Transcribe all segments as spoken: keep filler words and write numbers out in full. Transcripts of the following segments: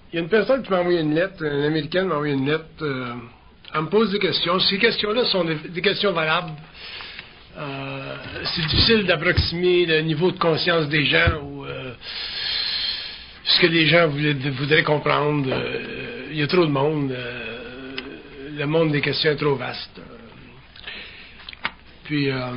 Il y a une personne qui m'a envoyé une lettre, une Américaine m'a envoyé une lettre, euh, elle me pose des questions. Ces questions-là sont des, des questions valables. Euh, c'est difficile d'approximer le niveau de conscience des gens ou euh, ce que les gens voulaient, voudraient comprendre. Euh, il y a trop de monde. Euh, le monde des questions est trop vaste. Puis... Euh,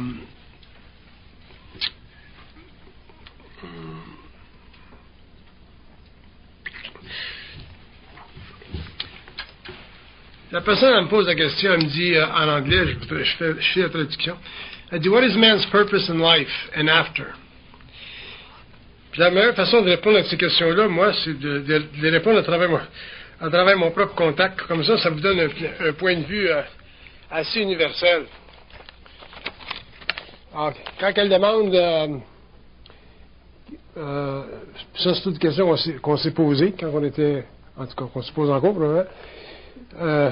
la personne, elle me pose la question, elle me dit euh, en anglais, je, je, fais, je fais la traduction. Elle dit, what is man's purpose in life and after? Puis la meilleure façon de répondre à ces questions-là, moi, c'est de, de, de les répondre à travers, mon, à travers mon propre contact. Comme ça, ça vous donne un, un point de vue euh, assez universel. Alors, quand elle demande... Euh, euh, ça, c'est toute une question qu'on s'est, qu'on s'est posée quand on était... En tout cas, qu'on se pose encore, probablement. Euh,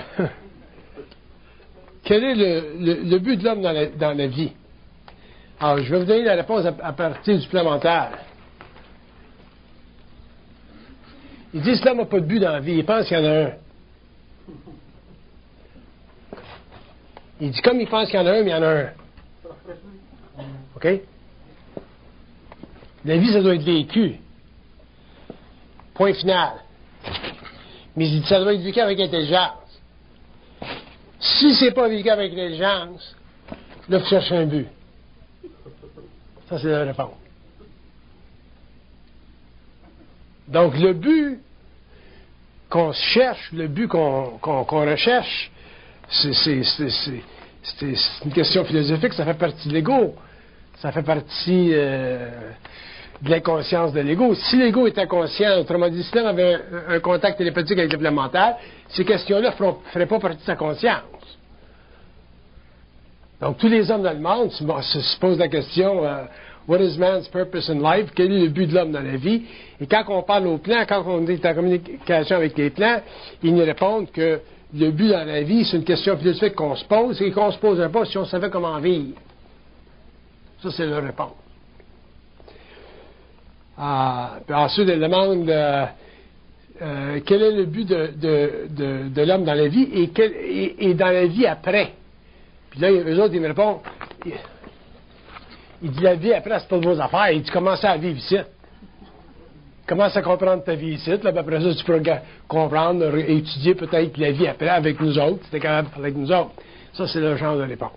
quel est le, le, le but de l'homme dans la, dans la vie? Alors, je vais vous donner la réponse à, à partir du supplémentaire. Ils disent que l'homme n'a pas de but dans la vie, il pense qu'il y en a un. Il dit comme il pense qu'il y en a un, mais il y en a un. OK? La vie, ça doit être vécu. Point final. Mais il dit ça doit être vécu avec intelligence. Si c'est pas vécu avec intelligence, là, il faut chercher un but. Ça, c'est la réponse. Donc, le but qu'on cherche, le but qu'on, qu'on, qu'on recherche, c'est, c'est, c'est, c'est, c'est, c'est une question philosophique, ça fait partie de l'ego. Ça fait partie euh, de l'inconscience de l'ego. Si l'ego était conscient, autrement dit, si l'homme avait un, un contact télépathique avec le mental, ces questions-là ne feraient pas partie de sa conscience. Donc, tous les hommes dans le monde se, se posent la question euh, what is man's purpose in life? Quel est le but de l'homme dans la vie? Et quand on parle aux plans, quand on est en communication avec les plans, ils nous répondent que le but dans la vie, c'est une question philosophique qu'on se pose et qu'on ne se poserait pas si on savait comment vivre. Ça, c'est leur réponse. Ah, puis ensuite, elle demande euh, euh, quel est le but de, de, de, de l'homme dans la vie et, quel, et, et dans la vie après. Puis là, eux autres, ils me répondent, il, il dit la vie après, c'est pas de vos affaires. Il dit commence à vivre ici. Commence à comprendre ta vie ici. Là, après ça, tu peux comprendre et étudier peut-être la vie après avec nous autres. Si tu es capable de parler avec nous autres. Ça, c'est le genre de réponse.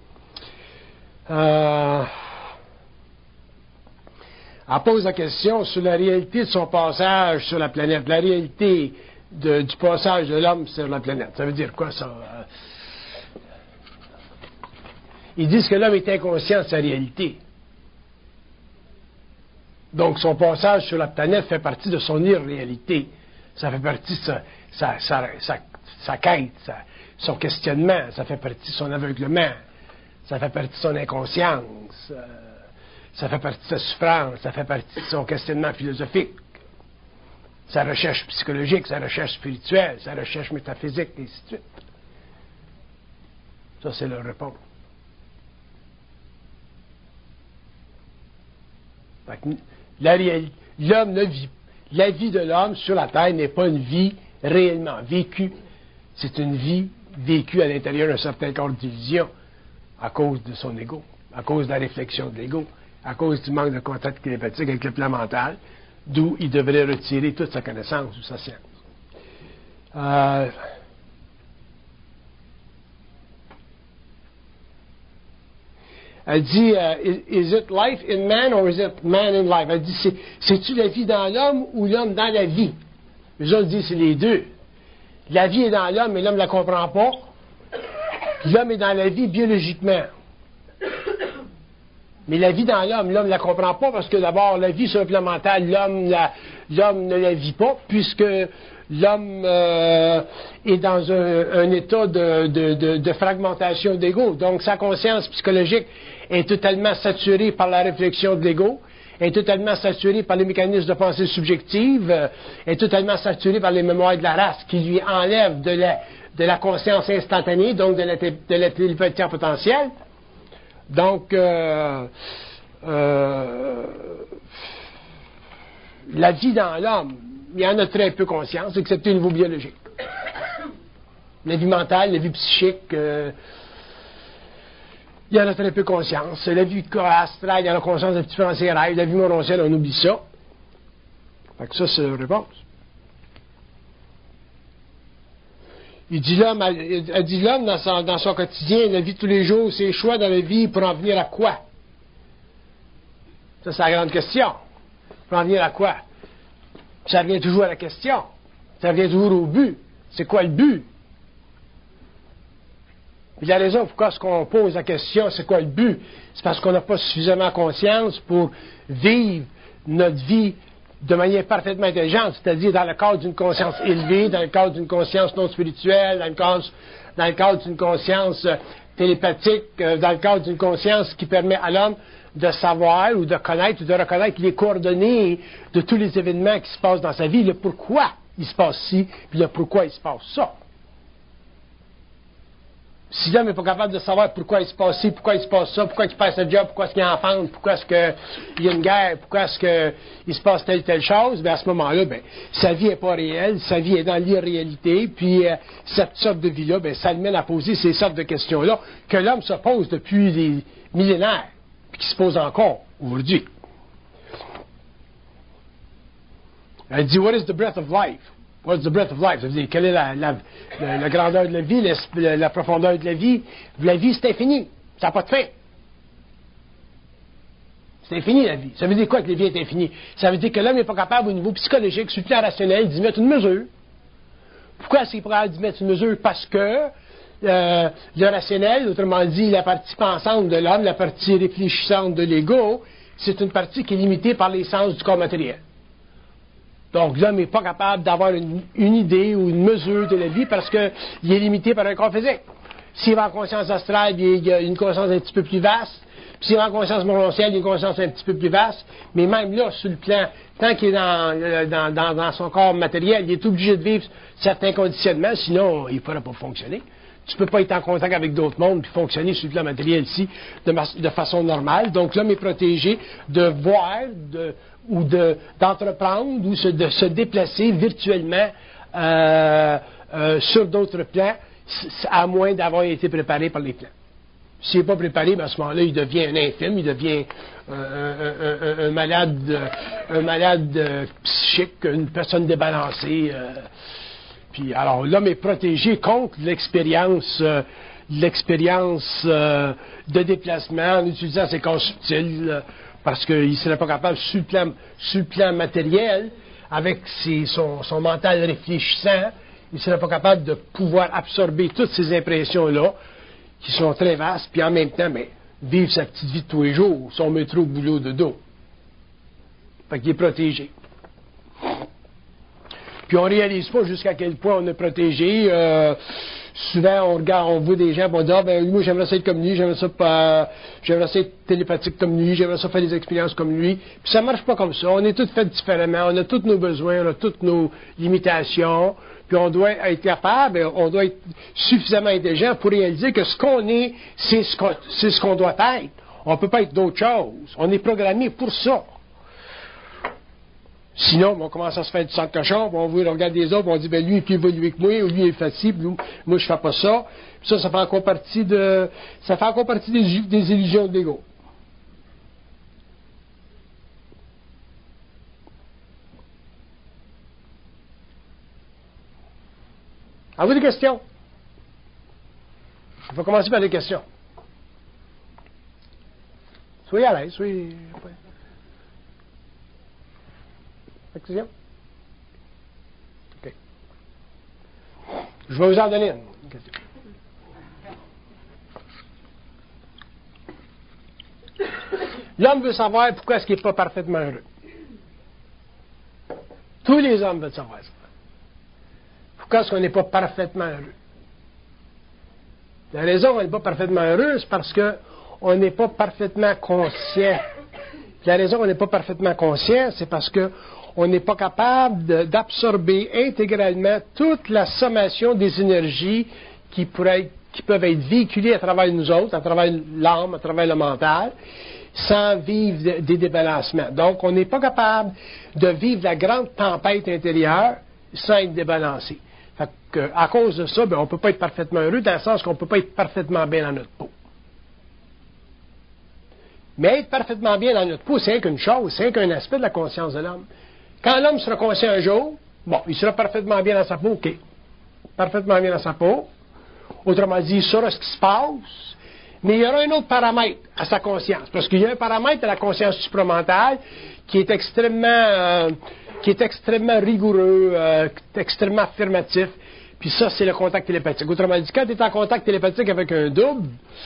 Euh, elle pose la question sur la réalité de son passage sur la planète, la réalité de, du passage de l'homme sur la planète. Ça veut dire quoi, ça? Euh, ils disent que l'homme est inconscient de sa réalité. Donc, son passage sur la planète fait partie de son irréalité. Ça fait partie de sa, sa, sa, sa, sa quête, sa, son questionnement, ça fait partie de son aveuglement. Ça fait partie de son inconscience, euh, ça fait partie de sa souffrance, ça fait partie de son questionnement philosophique, sa recherche psychologique, sa recherche spirituelle, sa recherche métaphysique, et ainsi de suite. Ça, c'est leur réponse. Fait que la réalité, l'homme ne vit, la vie de l'homme sur la terre n'est pas une vie réellement vécue. C'est une vie vécue à l'intérieur d'un certain corps d'illusion. À cause de son ego, à cause de la réflexion de l'ego, à cause du manque de contact télépathique avec le plan mental, d'où il devrait retirer toute sa connaissance ou sa science. Euh, elle dit, uh, is, is it life in man or is it man in life? Elle dit, c'est, c'est-tu la vie dans l'homme ou l'homme dans la vie? Les autres disent, c'est les deux. La vie est dans l'homme, mais l'homme ne la comprend pas. L'homme est dans la vie biologiquement. Mais la vie dans l'homme, l'homme ne la comprend pas parce que d'abord, la vie sur le plan mental, l'homme, la, l'homme ne la vit pas puisque l'homme euh, est dans un, un état de, de, de, de fragmentation d'ego. Donc, sa conscience psychologique est totalement saturée par la réflexion de l'ego, est totalement saturée par les mécanismes de pensée subjective, euh, est totalement saturée par les mémoires de la race qui lui enlèvent de la... de la conscience instantanée, donc de la, de la télépathie en potentiel. Donc, euh, euh, la vie dans l'homme, il en a très peu conscience, excepté au niveau biologique. La vie mentale, la vie psychique, euh, il y en a très peu conscience. La vie astrale, il y en a conscience un petit peu dans ses rêves. La vie morontienne, on oublie ça. Fait que ça, c'est la réponse. Il dit l'homme, elle dit l'homme dans son, dans son quotidien, la vie de tous les jours, ses choix dans la vie pour en venir à quoi? Ça, c'est la grande question. Pour en venir à quoi? Ça revient toujours à la question. Ça revient toujours au but. C'est quoi le but? Puis la raison pourquoi est-ce qu'on pose la question, c'est quoi le but? C'est parce qu'on n'a pas suffisamment conscience pour vivre notre vie de manière parfaitement intelligente, c'est-à-dire dans le cadre d'une conscience élevée, dans le cadre d'une conscience non spirituelle, dans le cadre, dans le cadre d'une conscience euh, télépathique, euh, dans le cadre d'une conscience qui permet à l'homme de savoir ou de connaître ou de reconnaître les coordonnées de tous les événements qui se passent dans sa vie, le pourquoi il se passe ci, puis le pourquoi il se passe ça. Si l'homme n'est pas capable de savoir pourquoi il se passe ci, pourquoi il se passe ça, pourquoi il perd sa job, pourquoi est-ce qu'il enfante, pourquoi est-ce qu'il y a une guerre, pourquoi est-ce qu'il se passe telle telle chose, bien à ce moment-là, ben, sa vie n'est pas réelle, sa vie est dans l'irréalité, puis euh, cette sorte de vie-là, ben, ça le mène à poser ces sortes de questions-là que l'homme se pose depuis des millénaires, puis qui se pose encore aujourd'hui. Elle dit, what is the breath of life? What's the breath of life? Ça veut dire, quelle est la, la, la, la grandeur de la vie, la, la profondeur de la vie? La vie, c'est infini. Ça n'a pas de fin. C'est infini, la vie. Ça veut dire quoi que la vie est infinie? Ça veut dire que l'homme n'est pas capable, au niveau psychologique, sur le plan rationnel, d'y mettre une mesure. Pourquoi est-ce qu'il est capable d'y mettre une mesure? Parce que euh, le rationnel, autrement dit, la partie pensante de l'homme, la partie réfléchissante de l'ego, c'est une partie qui est limitée par les sens du corps matériel. Donc, l'homme n'est pas capable d'avoir une, une idée ou une mesure de la vie parce qu'il est limité par un corps physique. S'il va en conscience astrale, il y a une conscience un petit peu plus vaste. Puis s'il va en conscience morontielle, il y a une conscience un petit peu plus vaste. Mais même là, sur le plan, tant qu'il est dans, dans, dans, dans son corps matériel, il est obligé de vivre certains conditionnements, sinon il ne pourra pas fonctionner. Tu ne peux pas être en contact avec d'autres mondes puis fonctionner sur le plan matériel ici de, de façon normale. Donc, l'homme est protégé de voir, de... ou de, d'entreprendre, ou se, de se déplacer virtuellement euh, euh, sur d'autres plans, à moins d'avoir été préparé par les plans. S'il n'est pas préparé, ben à ce moment-là, il devient un infime, il devient euh, un, un, un malade, un malade euh, psychique, une personne débalancée. Euh, puis, alors, l'homme est protégé contre l'expérience, euh, l'expérience euh, de déplacement en utilisant ses corps subtils. Euh, parce qu'il ne serait pas capable, sur le plan, sur le plan matériel, avec ses, son, son mental réfléchissant, il ne serait pas capable de pouvoir absorber toutes ces impressions-là, qui sont très vastes, puis en même temps, mais, vivre sa petite vie de tous les jours, son métro, boulot, de dos. Fait qu'il est protégé. Puis on ne réalise pas jusqu'à quel point on est protégé. Euh, Souvent, on regarde, on voit des gens, on dit, ah, ben, moi, j'aimerais ça être comme lui, j'aimerais ça pas, j'aimerais ça être télépathique comme lui, j'aimerais ça faire des expériences comme lui. Puis ça marche pas comme ça. On est tous faits différemment, on a tous nos besoins, on a toutes nos limitations. Puis on doit être capable, on doit être suffisamment intelligent pour réaliser que ce qu'on est, c'est ce qu'on, c'est ce qu'on doit être. On peut pas être d'autre chose. On est programmé pour ça. Sinon, on commence à se faire du sang de cochon, puis on voit, on regarde des autres, puis on dit, ben lui, il est plus évolué que moi, ou lui, il est facile, puis moi, je fais pas ça. Puis ça, ça fait encore partie de, ça fait encore partie des, des illusions de l'ego. Avez-vous des questions? Je vais commencer par des questions. Soyez à l'aise, soyez... Question? OK. Je vais vous en donner une question. L'homme veut savoir pourquoi est-ce qu'il n'est pas parfaitement heureux. Tous les hommes veulent savoir ça. Pourquoi est-ce qu'on n'est pas parfaitement heureux? La raison où on n'est pas parfaitement heureux, c'est parce qu'on n'est pas parfaitement conscient. La raison où on n'est pas parfaitement conscient, c'est parce que on n'est pas capable de, d'absorber intégralement toute la sommation des énergies qui, pourraient, qui peuvent être véhiculées à travers nous autres, à travers l'âme, à travers le mental, sans vivre des débalancements. Donc, on n'est pas capable de vivre la grande tempête intérieure sans être débalancé. Fait que, à cause de ça, ben, on ne peut pas être parfaitement heureux, dans le sens qu'on ne peut pas être parfaitement bien dans notre peau. Mais être parfaitement bien dans notre peau, c'est qu'une chose, c'est qu'un aspect de la conscience de l'homme. Quand l'homme sera conscient un jour, bon, il sera parfaitement bien dans sa peau, ok. Parfaitement bien dans sa peau. Autrement dit, il saura ce qui se passe. Mais il y aura un autre paramètre à sa conscience. Parce qu'il y a un paramètre à la conscience supramentale qui est extrêmement, euh, qui est extrêmement rigoureux, euh, extrêmement affirmatif. Puis ça, c'est le contact télépathique. Autrement dit, quand tu es en contact télépathique avec un double,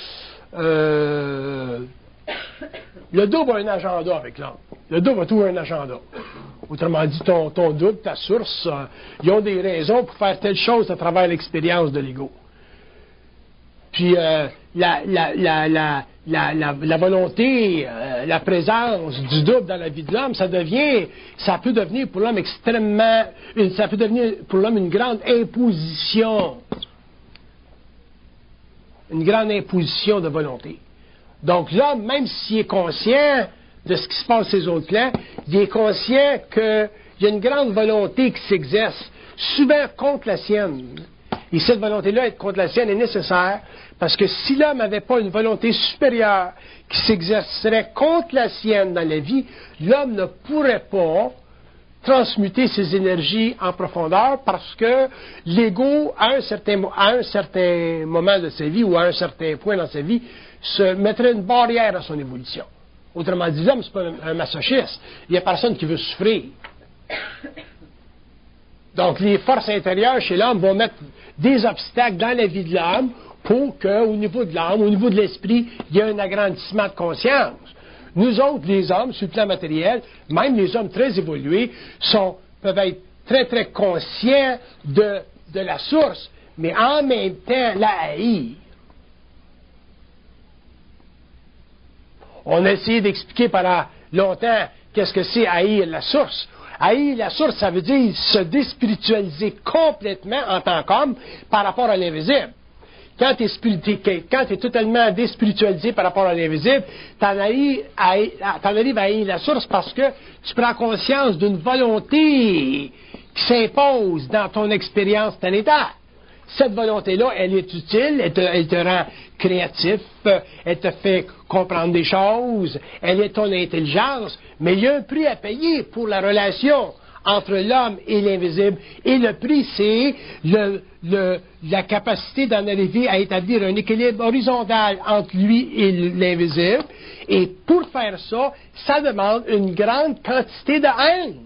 euh, le double a un agenda avec l'homme. Le double a toujours un agenda. Autrement dit, ton, ton double, ta source, euh, ils ont des raisons pour faire telle chose à travers l'expérience de l'ego. Puis euh, la, la, la, la, la, la, la volonté, euh, la présence du double dans la vie de l'homme, ça devient, ça peut devenir pour l'homme extrêmement, une, ça peut devenir pour l'homme une grande imposition. Une grande imposition de volonté. Donc l'homme, même s'il est conscient de ce qui se passe sur ses autres plans, il est conscient qu'il y a une grande volonté qui s'exerce, souvent contre la sienne. Et cette volonté-là, être contre la sienne, est nécessaire, parce que si l'homme n'avait pas une volonté supérieure qui s'exercerait contre la sienne dans la vie, l'homme ne pourrait pas transmuter ses énergies en profondeur, parce que l'ego, à un certain, à un certain moment de sa vie, ou à un certain point dans sa vie, se mettrait une barrière à son évolution. Autrement dit, l'homme, ce n'est pas un, un masochiste. Il n'y a personne qui veut souffrir. Donc, les forces intérieures chez l'homme vont mettre des obstacles dans la vie de l'homme pour qu'au niveau de l'âme, au niveau de l'esprit, il y ait un agrandissement de conscience. Nous autres, les hommes, sur le plan matériel, même les hommes très évolués, sont, peuvent être très, très conscients de, de la source, mais en même temps la haïr. On a essayé d'expliquer pendant longtemps qu'est-ce que c'est haïr la source. Haïr la source, ça veut dire se déspiritualiser complètement en tant qu'homme par rapport à l'invisible. Quand tu es totalement déspiritualisé par rapport à l'invisible, tu en arrives à haïr la source parce que tu prends conscience d'une volonté qui s'impose dans ton expérience planétaire. Cette volonté-là, elle est utile, elle te, elle te rend créatif, elle te fait comprendre des choses, elle est ton intelligence, mais il y a un prix à payer pour la relation entre l'homme et l'invisible. Et le prix, c'est le, le, la capacité d'en arriver à établir un équilibre horizontal entre lui et l'invisible. Et pour faire ça, ça demande une grande quantité de haine.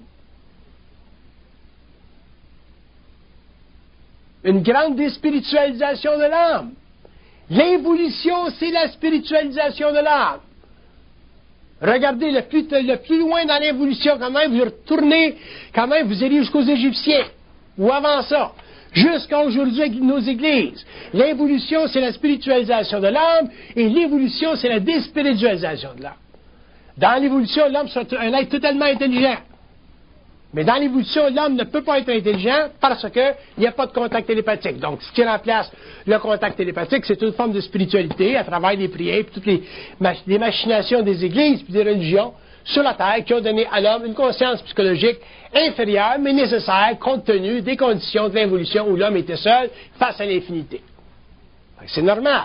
Une grande déspiritualisation de l'âme. L'évolution, c'est la spiritualisation de l'âme. Regardez, le plus, le plus loin dans l'évolution, quand même, vous retournez, quand même, vous allez jusqu'aux Égyptiens, ou avant ça, jusqu'à aujourd'hui avec nos églises. L'évolution, c'est la spiritualisation de l'âme, et l'évolution, c'est la déspiritualisation de l'âme. Dans l'évolution, l'homme est un être totalement intelligent. Mais dans l'évolution, l'homme ne peut pas être intelligent parce qu'il n'y a pas de contact télépathique. Donc, ce qui remplace le contact télépathique, c'est une forme de spiritualité à travers les prières et toutes les, les machinations des églises et des religions sur la Terre qui ont donné à l'homme une conscience psychologique inférieure, mais nécessaire, compte tenu des conditions de l'évolution où l'homme était seul face à l'infinité. C'est normal.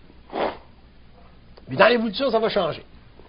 Mais dans l'évolution, ça va changer.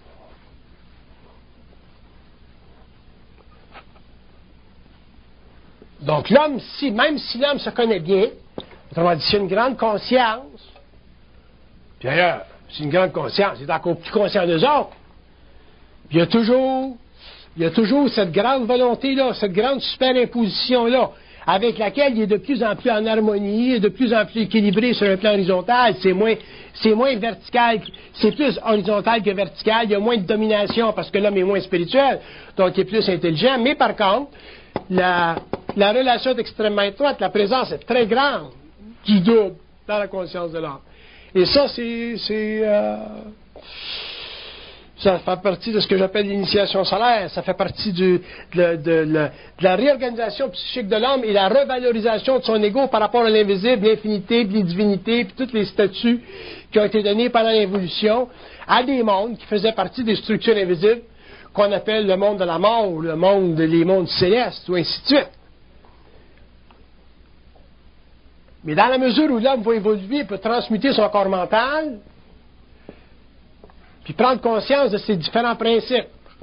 Donc l'homme, si, même si l'homme se connaît bien, autrement dit, c'est une grande conscience, puis d'ailleurs, c'est une grande conscience, il est encore plus conscient des autres, puis il y a toujours, il y a toujours cette grande volonté-là, cette grande superimposition-là, avec laquelle il est de plus en plus en harmonie, de plus en plus équilibré sur un plan horizontal, c'est moins, c'est moins vertical, c'est plus horizontal que vertical, il y a moins de domination parce que l'homme est moins spirituel, donc il est plus intelligent, mais par contre, la, la relation est extrêmement étroite, la présence est très grande du double dans la conscience de l'homme. Et ça, c'est, c'est, euh, Ça fait partie de ce que j'appelle l'initiation solaire. Ça fait partie du, de, de, de, de la réorganisation psychique de l'homme et la revalorisation de son ego par rapport à l'invisible, l'infinité, les divinités, puis tous les statuts qui ont été donnés pendant l'évolution à des mondes qui faisaient partie des structures invisibles qu'on appelle le monde de la mort ou le monde, les mondes célestes, ou ainsi de suite. Mais dans la mesure où l'homme va évoluer, il peut transmuter son corps mental, puis prendre conscience de ces différents principes.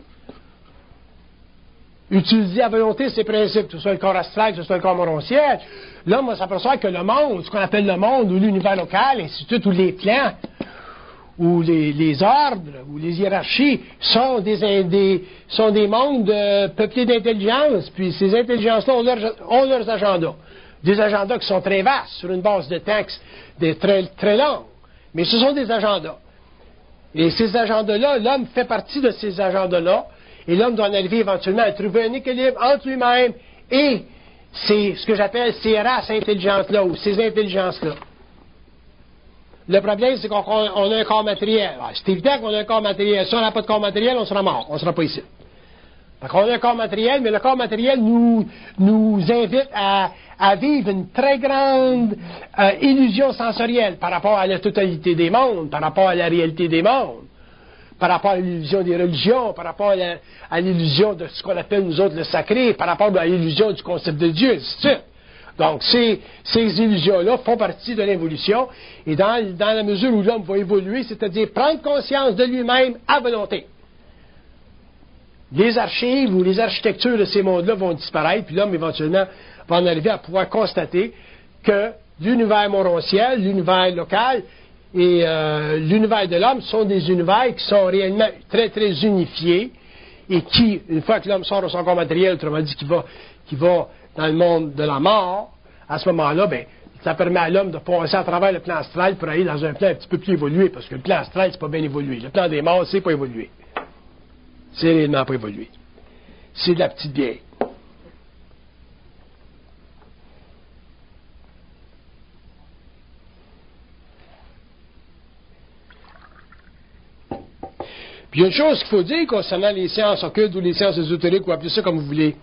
Utiliser à volonté ces principes, que ce soit le corps astral, que ce soit le corps morontiel. L'homme va s'apercevoir que le monde, ce qu'on appelle le monde, ou l'univers local, ainsi de suite, ou les plans, ou les, les ordres, ou les hiérarchies, sont des, des, sont des mondes euh, peuplés d'intelligence, puis ces intelligences-là ont, leur, ont leurs agendas. Des agendas qui sont très vastes, sur une base de temps des très, très longue. Mais ce sont des agendas. Et ces agendas-là, l'homme fait partie de ces agendas-là, et l'homme doit en arriver éventuellement à trouver un équilibre entre lui-même et ces, ce que j'appelle ces races intelligentes-là, ou ces intelligences-là. Le problème, c'est qu'on on a un corps matériel. C'est évident qu'on a un corps matériel. Si on n'a pas de corps matériel, on sera mort. On ne sera pas ici. Donc, on a un corps matériel, mais le corps matériel nous, nous invite à, à vivre une très grande euh, illusion sensorielle par rapport à la totalité des mondes, par rapport à la réalité des mondes, par rapport à l'illusion des religions, par rapport à, la, à l'illusion de ce qu'on appelle nous autres le sacré, par rapport à l'illusion du concept de Dieu, et ainsi de suite. Donc, ces, ces illusions-là font partie de l'évolution, et dans, dans la mesure où l'homme va évoluer, c'est-à-dire prendre conscience de lui-même à volonté. Les archives ou les architectures de ces mondes-là vont disparaître, puis l'homme, éventuellement, va en arriver à pouvoir constater que l'univers morontiel, l'univers local et euh, l'univers de l'homme sont des univers qui sont réellement très, très unifiés et qui, une fois que l'homme sort de son corps matériel, autrement dit, qu'il va, qu'il va dans le monde de la mort, à ce moment-là, ben, ça permet à l'homme de passer à travers le plan astral pour aller dans un plan un petit peu plus évolué, parce que le plan astral, c'est pas bien évolué. Le plan des morts, c'est pas évolué. C'est réellement pas évolué. C'est de la petite vieille. Puis il y a une chose qu'il faut dire concernant les sciences occultes ou les sciences ésotériques, ou appelez ça comme vous voulez.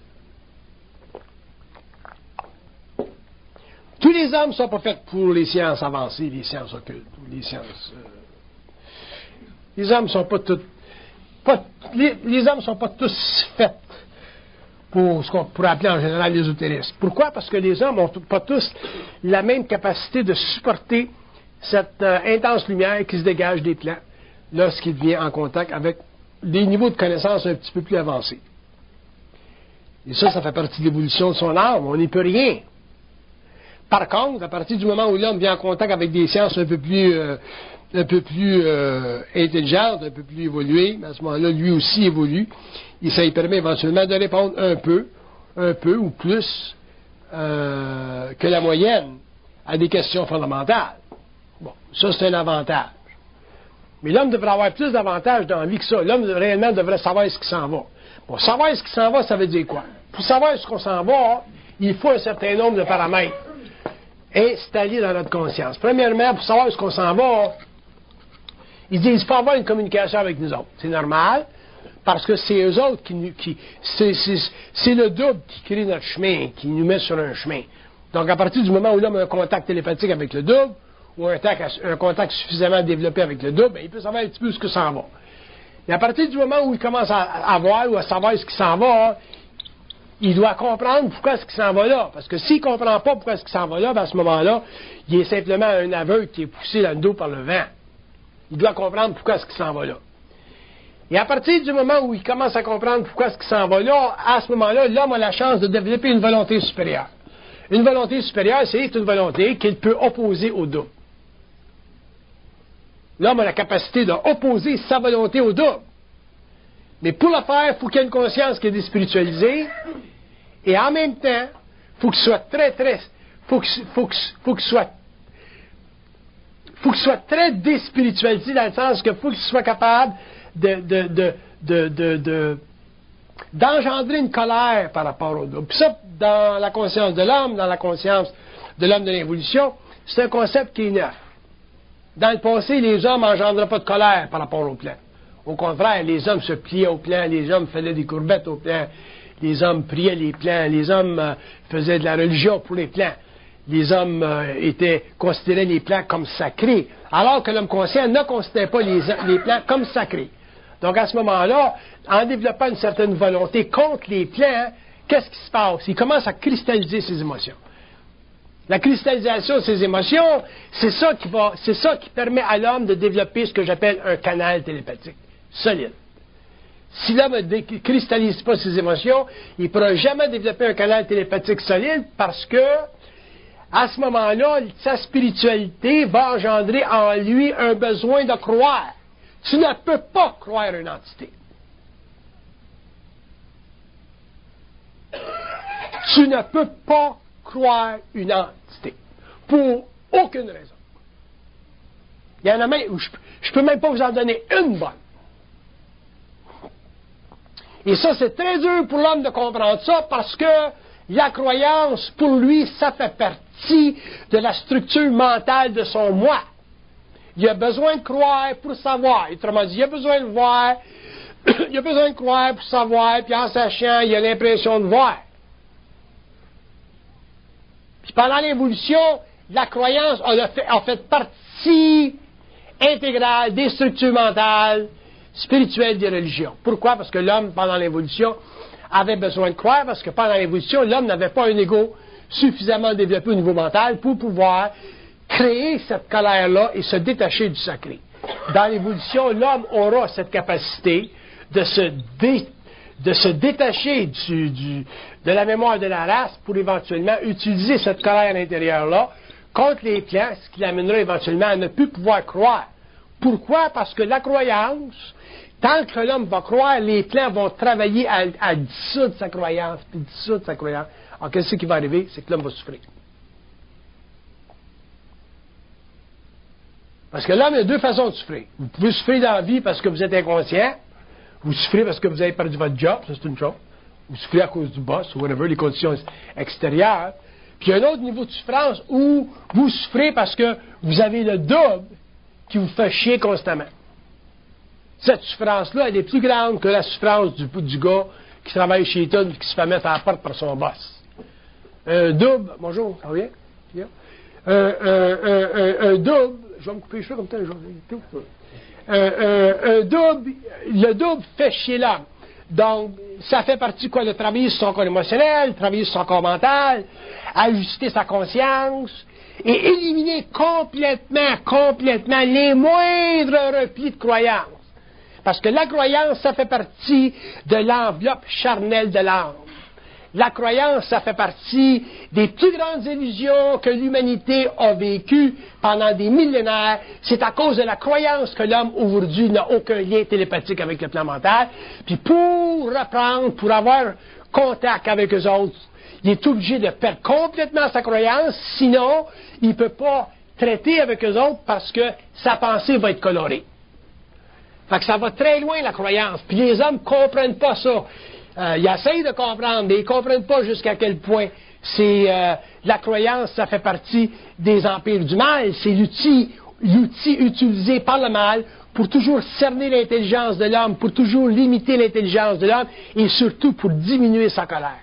Tous les hommes ne sont pas faits pour les sciences avancées, les sciences occultes, ou les sciences... Euh... Les hommes ne sont pas tous... Pas, les, les hommes ne sont pas tous faits pour ce qu'on pourrait appeler en général l'ésotérisme. Pourquoi? Parce que les hommes n'ont pas tous la même capacité de supporter cette euh, intense lumière qui se dégage des plans lorsqu'il vient en contact avec des niveaux de connaissance un petit peu plus avancés. Et ça, ça fait partie de l'évolution de son âme. On n'y peut rien. Par contre, à partir du moment où l'homme vient en contact avec des sciences un peu plus... Euh, un peu plus euh, intelligente, un peu plus évoluée, à ce moment-là, lui aussi évolue, et ça lui permet éventuellement de répondre un peu, un peu ou plus euh, que la moyenne à des questions fondamentales. Bon, ça c'est un avantage. Mais l'homme devrait avoir plus d'avantages dans la vie que ça. L'homme réellement devrait savoir ce qui s'en va. Bon, savoir ce qui s'en va, ça veut dire quoi? Pour savoir ce qu'on s'en va, il faut un certain nombre de paramètres installés dans notre conscience. Premièrement, pour savoir ce qu'on s'en va, ils disent qu'il faut avoir une communication avec nous autres. C'est normal, parce que c'est eux autres qui... qui c'est, c'est, c'est le double qui crée notre chemin, qui nous met sur un chemin. Donc, à partir du moment où l'homme a un contact télépathique avec le double, ou un, un contact suffisamment développé avec le double, ben, il peut savoir un petit peu ce que s'en va. Et à partir du moment où il commence à, à voir ou à savoir ce qui s'en va, il doit comprendre pourquoi ce qui s'en va là. Parce que s'il ne comprend pas pourquoi ce qui s'en va là, ben, à ce moment-là, il est simplement un aveugle qui est poussé dans le dos par le vent. Il doit comprendre pourquoi ce qui s'en va là. Et à partir du moment où il commence à comprendre pourquoi ce qui s'en va là, à ce moment-là, l'homme a la chance de développer une volonté supérieure. Une volonté supérieure, c'est une volonté qu'il peut opposer au double. L'homme a la capacité d'opposer sa volonté au double. Mais pour le faire, il faut qu'il y ait une conscience qui est déspiritualisée, et en même temps, il faut qu'il soit très, très... faut qu'il faut qu'il, faut qu'il soit faut qu'il soit très déspiritualisé dans le sens qu'il faut qu'il soit capable de, de, de, de, de, de, d'engendrer une colère par rapport au double. Puis ça, dans la conscience de l'homme, dans la conscience de l'homme de l'évolution, c'est un concept qui est neuf. Dans le passé, les hommes n'engendraient pas de colère par rapport au plan. Au contraire, les hommes se pliaient au plan, les hommes faisaient des courbettes au plan, les hommes priaient les plans, les hommes euh, faisaient de la religion pour les plans. Les hommes euh, étaient, considéraient les plans comme sacrés, alors que l'homme conscient ne considérait pas les, les plans comme sacrés. Donc à ce moment-là, en développant une certaine volonté contre les plans, qu'est-ce qui se passe? Il commence à cristalliser ses émotions. La cristallisation de ses émotions, c'est ça qui va, c'est ça qui permet à l'homme de développer ce que j'appelle un canal télépathique solide. Si l'homme ne cristallise pas ses émotions, il ne pourra jamais développer un canal télépathique solide parce que, à ce moment-là, sa spiritualité va engendrer en lui un besoin de croire. Tu ne peux pas croire une entité. Tu ne peux pas croire une entité. Pour aucune raison. Il y en a même où je ne peux même pas vous en donner une bonne. Et ça, c'est très dur pour l'homme de comprendre ça parce que la croyance, pour lui, ça fait partie de la structure mentale de son moi. Il a besoin de croire pour savoir. Autrement dit, il a besoin de voir, il a besoin de croire pour savoir, puis en sachant, il a l'impression de voir. Puis pendant l'évolution, la croyance a fait, a fait partie intégrale des structures mentales spirituelles des religions. Pourquoi? Parce que l'homme, pendant l'évolution, avait besoin de croire, parce que pendant l'évolution, l'homme n'avait pas un ego suffisamment développé au niveau mental pour pouvoir créer cette colère-là et se détacher du sacré. Dans l'évolution, l'homme aura cette capacité de se, dé, de se détacher du, du, de la mémoire de la race pour éventuellement utiliser cette colère intérieure-là contre les plans, ce qui l'amènera éventuellement à ne plus pouvoir croire. Pourquoi? Parce que la croyance, tant que l'homme va croire, les plans vont travailler à, à dissoudre sa croyance, puis dissoudre sa croyance. Alors, qu'est-ce qui va arriver? C'est que l'homme va souffrir. Parce que l'homme a deux façons de souffrir. Vous pouvez souffrir dans la vie parce que vous êtes inconscient. Vous souffrez parce que vous avez perdu votre job, ça c'est une chose. Vous souffrez à cause du boss, ou whatever, les conditions extérieures. Puis il y a un autre niveau de souffrance où vous souffrez parce que vous avez le double qui vous fait chier constamment. Cette souffrance-là, elle est plus grande que la souffrance du, du gars qui travaille chez Eaton et qui se fait mettre à la porte par son boss. Un double, bonjour, ça va bien? bien. Un, un, un, un double, je vais me couper les cheveux comme ça, un, un, un double, le double fait chier l'homme. Donc, ça fait partie quoi, de travailler sur son corps émotionnel, travailler sur son corps mental, ajuster sa conscience, et éliminer complètement, complètement les moindres replis de croyance. Parce que la croyance, ça fait partie de l'enveloppe charnelle de l'âme. La croyance, ça fait partie des plus grandes illusions que l'humanité a vécues pendant des millénaires. C'est à cause de la croyance que l'homme, aujourd'hui, n'a aucun lien télépathique avec le plan mental. Puis pour reprendre, pour avoir contact avec eux autres, il est obligé de perdre complètement sa croyance, sinon, il ne peut pas traiter avec eux autres parce que sa pensée va être colorée. Fait que ça va très loin, la croyance. Puis les hommes ne comprennent pas ça. Euh, ils essayent de comprendre, mais ils ne comprennent pas jusqu'à quel point c'est euh, la croyance, ça fait partie des empires du mal. C'est l'outil, l'outil utilisé par le mal pour toujours cerner l'intelligence de l'homme, pour toujours limiter l'intelligence de l'homme et surtout pour diminuer sa colère.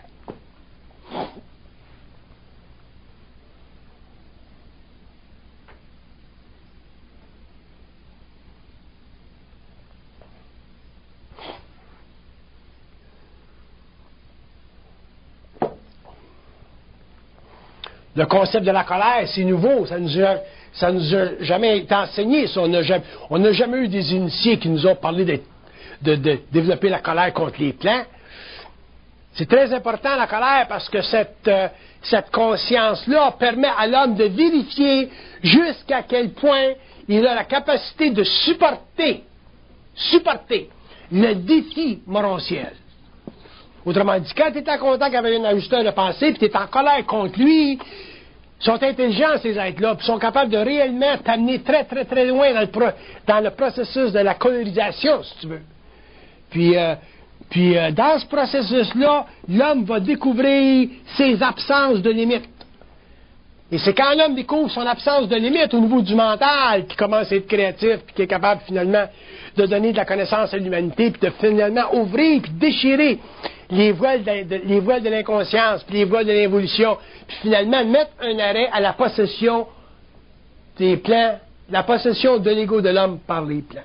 Le concept de la colère, c'est nouveau, ça nous a, ça nous a jamais été enseigné. Ça. On n'a jamais, on n'a jamais eu des initiés qui nous ont parlé de, de, de développer la colère contre les plans. C'est très important la colère parce que cette, euh, cette conscience-là permet à l'homme de vérifier jusqu'à quel point il a la capacité de supporter, supporter le défi morontiel. Autrement dit, quand tu es en contact avec un ajusteur de pensée, puis tu es en colère contre lui, ils sont intelligents, ces êtres-là, puis sont capables de réellement t'amener très, très, très loin dans le, pro, dans le processus de la colorisation, si tu veux. Puis, euh, puis euh, dans ce processus-là, l'homme va découvrir ses absences de limites. Et c'est quand l'homme découvre son absence de limite au niveau du mental, qu'il commence à être créatif, puis qu'il est capable finalement de donner de la connaissance à l'humanité, puis de finalement ouvrir, puis déchirer les voiles de, de, les voiles de l'inconscience, puis les voiles de l'évolution, puis finalement mettre un arrêt à la possession des plans, la possession de l'ego de l'homme par les plans.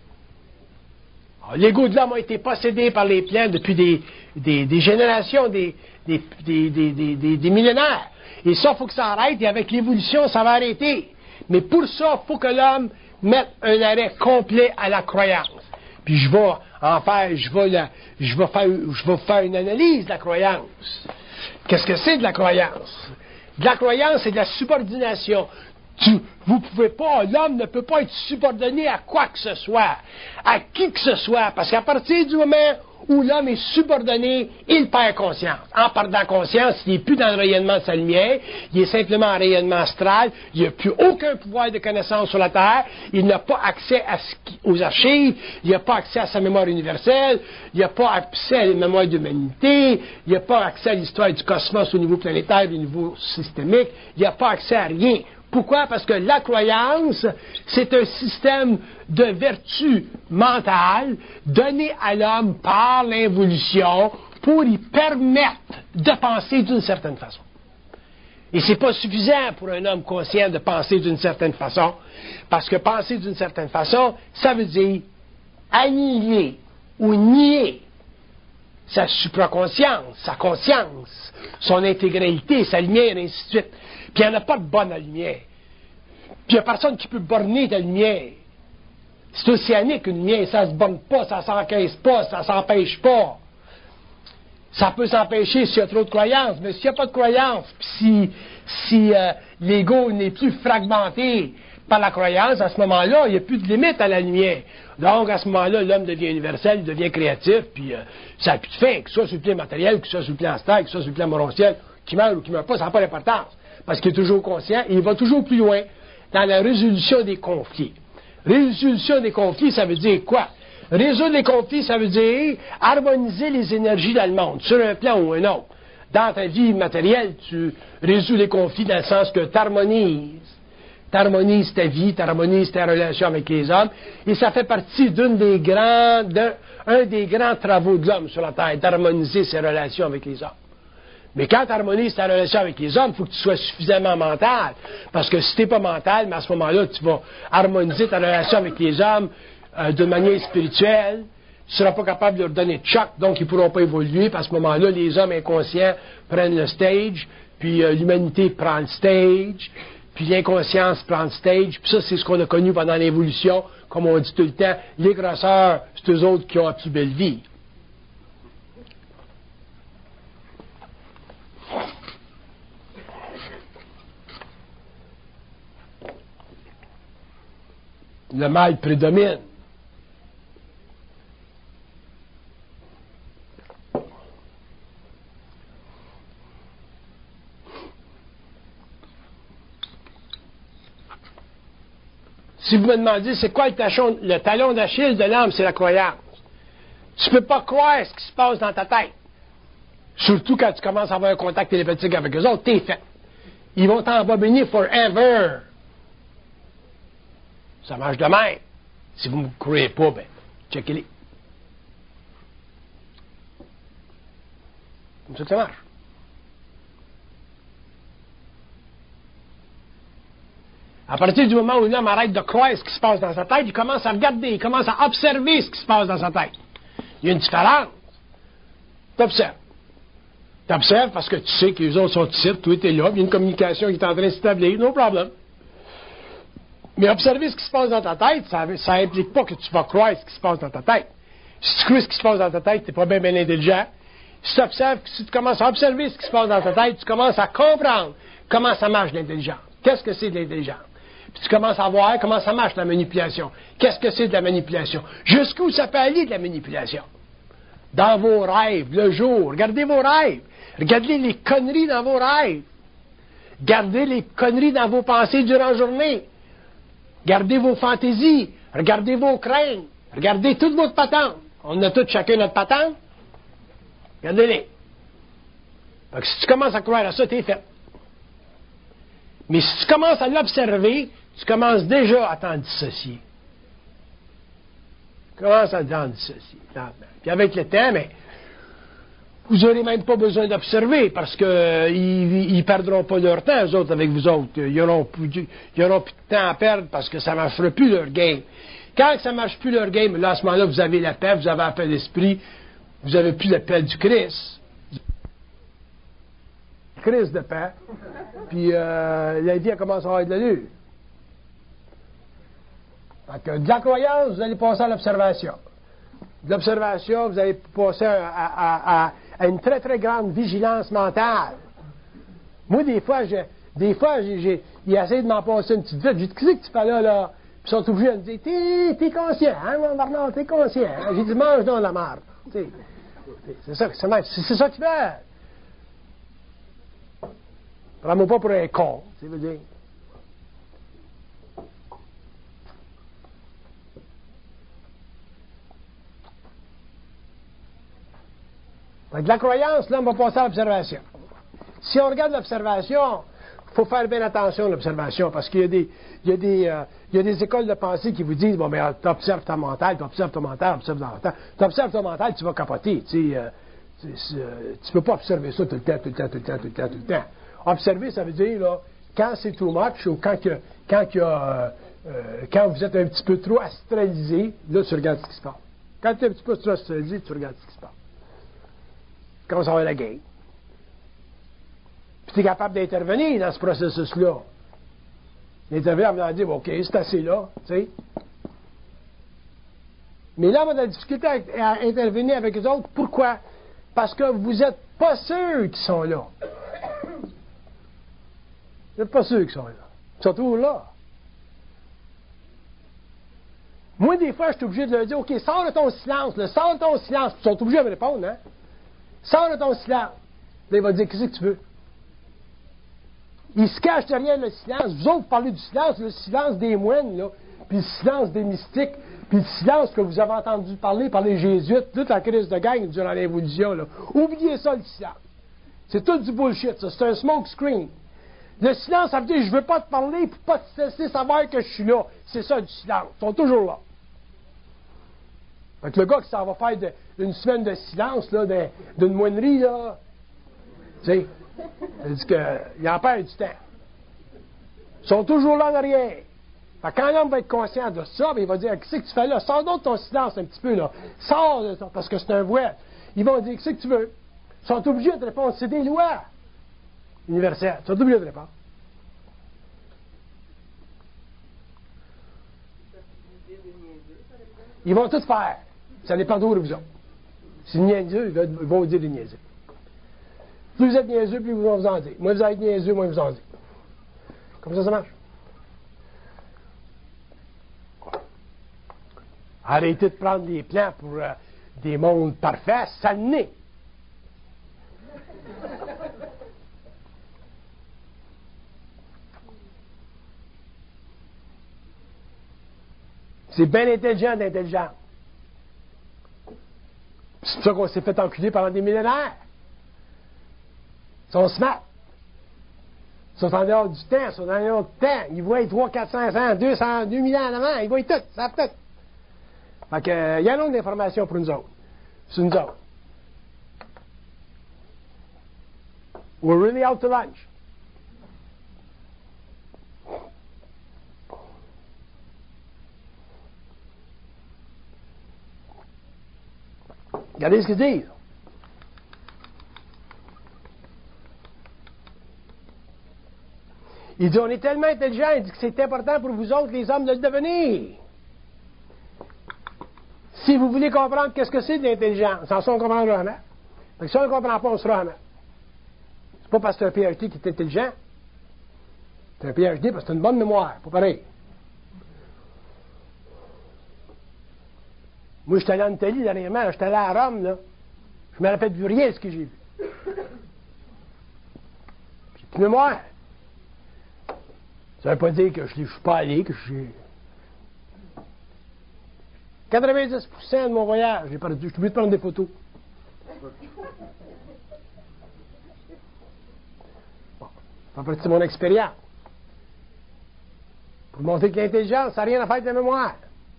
L'ego de l'homme a été possédé par les plans depuis des, des, des générations, des, des, des, des, des, des, des millénaires. Et ça, il faut que ça arrête, et avec l'évolution, ça va arrêter. Mais pour ça, il faut que l'homme mette un arrêt complet à la croyance. Puis je vais en faire, je vais, la, je vais faire, je vais faire une analyse de la croyance. Qu'est-ce que c'est de la croyance? De la croyance, c'est de la subordination. Tu, vous pouvez pas, l'homme ne peut pas être subordonné à quoi que ce soit, à qui que ce soit, parce qu'à partir du moment où l'homme est subordonné, il perd conscience. En perdant conscience, il n'est plus dans le rayonnement de sa lumière, il est simplement en rayonnement astral, il n'a plus aucun pouvoir de connaissance sur la Terre, il n'a pas accès à ce qui, aux archives, il n'a pas accès à sa mémoire universelle, il n'a pas accès à la mémoire d'humanité, il n'a pas accès à l'histoire du cosmos au niveau planétaire, au niveau systémique, il n'a pas accès à rien. Pourquoi? Parce que la croyance, c'est un système de vertu mentale donné à l'homme par l'évolution pour lui permettre de penser d'une certaine façon. Et c'est pas suffisant pour un homme conscient de penser d'une certaine façon, parce que penser d'une certaine façon, ça veut dire annihiler ou nier sa supraconscience, sa conscience, son intégralité, sa lumière, et ainsi de suite. Puis il n'y en a pas de bonne lumière. Puis il n'y a personne qui peut borner ta lumière. C'est océanique une lumière, ça ne se borne pas, ça ne s'encaisse pas, ça ne s'empêche pas. Ça peut s'empêcher s'il y a trop de croyances, mais s'il n'y a pas de croyances, puis si, si euh, l'ego n'est plus fragmenté par la croyance, à ce moment-là, il n'y a plus de limite à la lumière. Donc, à ce moment-là, l'homme devient universel, il devient créatif, puis euh, ça n'a plus de fin, que ce soit sur le plan matériel, que ce soit sur le plan astral, que ce soit sur le plan morontiel, qui meurt ou qui ne meurt pas, ça n'a pas d'importance. Parce qu'il est toujours conscient et il va toujours plus loin dans la résolution des conflits. Résolution des conflits, ça veut dire quoi? Résoudre les conflits, ça veut dire harmoniser les énergies dans le monde, sur un plan ou un autre. Dans ta vie matérielle, tu résous les conflits dans le sens que tu harmonises. Tu harmonises ta vie, tu harmonises tes relations avec les hommes, et ça fait partie d'une des grands, d'un un des grands travaux de l'homme sur la Terre, d'harmoniser ses relations avec les hommes. Mais quand tu harmonises ta relation avec les hommes, il faut que tu sois suffisamment mental. Parce que si tu n'es pas mental, mais à ce moment-là, tu vas harmoniser ta relation avec les hommes euh, de manière spirituelle. Tu ne seras pas capable de leur donner de choc, donc ils ne pourront pas évoluer. Puis à ce moment-là, les hommes inconscients prennent le stage, puis euh, l'humanité prend le stage, puis l'inconscience prend le stage. Puis ça, c'est ce qu'on a connu pendant l'évolution. Comme on dit tout le temps, les grosseurs, c'est eux autres qui ont la plus belle vie. Le mal prédomine. Si vous me demandez c'est quoi le, tachon, le talon d'Achille de l'âme, c'est la croyance. Tu ne peux pas croire ce qui se passe dans ta tête. Surtout quand tu commences à avoir un contact télépathique avec eux autres, t'es fait. Ils vont t'embobiner forever. Ça marche de même. Si vous ne me croyez pas, ben, checkez-les. Comme ça que ça marche. À partir du moment où l'homme arrête de croire ce qui se passe dans sa tête, il commence à regarder, il commence à observer ce qui se passe dans sa tête. Il y a une différence. T'observes. T'observes parce que tu sais que les autres sont ici, toi tu es là, il y a une communication qui est en train de s'établir, no problème. Mais observer ce qui se passe dans ta tête, ça n'implique pas que tu vas croire ce qui se passe dans ta tête. Si tu crois ce qui se passe dans ta tête, tu n'es pas bien, bien intelligent. Si tu observes, si tu commences à observer ce qui se passe dans ta tête, tu commences à comprendre comment ça marche l'intelligence. Qu'est-ce que c'est de l'intelligence? Puis tu commences à voir comment ça marche la manipulation. Qu'est-ce que c'est de la manipulation? Jusqu'où ça peut aller de la manipulation? Dans vos rêves, le jour. Regardez vos rêves. Regardez les conneries dans vos rêves. Regardez les conneries dans vos pensées durant la journée. Regardez vos fantaisies. Regardez vos craintes. Regardez toute votre patente. On a tous chacun notre patente. Regardez-les. Donc, si tu commences à croire à ça, t'es fait. Mais si tu commences à l'observer, tu commences déjà à t'en dissocier. Tu commences à t'en dissocier. Puis avec le temps, mais vous n'aurez même pas besoin d'observer parce qu'ils ne perdront pas leur temps, eux autres, avec vous autres. Ils n'auront plus de temps à perdre parce que ça ne marchera plus leur game. Quand ça ne marche plus leur game, là, à ce moment-là, vous avez la paix, vous avez la paix d'esprit, vous n'avez plus la paix du Christ. Christ de paix. Puis euh, la vie, elle commence à avoir de l'allure. Donc, de la croyance, vous allez passer à l'observation. De l'observation, vous allez passer à, à, à, à une très, très grande vigilance mentale. Moi, des fois, je, des fois, j'ai, j'ai, ils essaient de m'en passer une petite vite. J'ai dit, qu'est-ce que tu fais là, là? Puis ils sont obligés de me dire, t'es, t'es conscient, hein, mon Bernard, t'es conscient. J'ai dit, mange dans la marde. C'est ça, c'est, c'est ça que tu fais. Prends-moi pas pour un con, ça veut dire. De la croyance, là, on va passer à l'observation. Si on regarde l'observation, il faut faire bien attention à l'observation, parce qu'il y a des, il y a des, euh, il y a des écoles de pensée qui vous disent, bon, mais tu observes ta mentale, tu observes ton mental, tu observes ton mental. Tu observes ton mental, tu vas capoter. Tu sais, euh, tu peux pas observer ça tout le temps, tout le temps, tout le temps, tout le temps, tout le temps. Observer, ça veut dire, là, quand c'est too much, ou quand, que, quand, que, euh, euh, quand vous êtes un petit peu trop astralisé, là, tu regardes ce qui se passe. Quand tu es un petit peu trop astralisé, tu regardes ce qui se passe. Comment ça va la game. Puis tu es capable d'intervenir dans ce processus-là. D'intervenir en me disant, OK, c'est assez là, tu sais. Mais là, on a de la difficulté à, à intervenir avec les autres. Pourquoi? Parce que vous n'êtes pas sûrs qu'ils sont là. Vous n'êtes pas sûrs qu'ils sont là. Ils sont toujours là. Moi, des fois, je suis obligé de leur dire, OK, sors de ton silence, là, sors de ton silence. Ils sont obligés de me répondre, hein? Sors de ton silence. Là, il va dire, qu'est-ce que tu veux? Il se cache derrière le silence. Vous autres, vous parlez du silence, le silence des moines, là, puis le silence des mystiques, puis le silence que vous avez entendu parler par les jésuites, toute la crise de gang durant l'évolution, là. Oubliez ça, le silence. C'est tout du bullshit, ça. C'est un smoke screen. Le silence, ça veut dire, je ne veux pas te parler, puis pas te laisser savoir que je suis là. C'est ça, du silence. Ils sont toujours là. Fait que le gars qui s'en va faire de, une semaine de silence, là, de, d'une moinerie, là, tu sais, il dit qu'il en perd du temps. Ils sont toujours là en arrière. Fait que quand l'homme va être conscient de ça, bien, il va dire, qu'est-ce que tu fais là? Sors donc de ton silence un petit peu, là. Sors de ton, parce que c'est un voile. Ils vont dire, qu'est-ce que tu veux? Ils sont obligés de répondre, c'est des lois universelles. Ils sont obligés de répondre. Ils vont tout faire. Ça dépend d'où vous êtes. Si niaiseux, ils vont vous dire des niaiseux. Plus vous êtes niaiseux, plus ils vont vous en dire. Moins vous êtes niaiseux, moins ils vous en disent. Comme ça, ça marche. Arrêtez de prendre des plans pour euh, des mondes parfaits, ça n'est. C'est bien intelligent d'intelligent. C'est pour ça qu'on s'est fait enculer pendant des millénaires. Ils sont smart. Ils sont en dehors du temps, ils sont en dehors du temps. Ils voient trois, quatre, cinq cents, deux cents, deux mille ans en avant. Ils voient tout, ça savent tout. Fait que, euh, il y a un nombre d'informations pour nous autres. C'est nous autres. We're really out to lunch. Regardez ce qu'ils disent. Il dit, on est tellement intelligent, il dit que c'est important pour vous autres, les hommes, de le devenir. Si vous voulez comprendre qu'est-ce que c'est de l'intelligence, sans ça, on comprendra jamais. Fait que si on ne comprend pas, on sera jamais. C'est pas parce que c'est un P H D qui est intelligent. C'est un P H D parce que c'est une bonne mémoire, pas pareil. Moi, je suis allé en Italie dernièrement, je suis allé à Rome, là. Je ne me rappelle plus rien de ce que j'ai vu. J'ai plus de mémoire. Ça ne veut pas dire que je ne suis pas allé, que je suis. quatre-vingt-dix pour cent de mon voyage, j'ai perdu. Je suis obligé de prendre des photos. Bon, ça fait partie de mon expérience. Pour montrer que l'intelligence, ça n'a rien à faire avec la mémoire.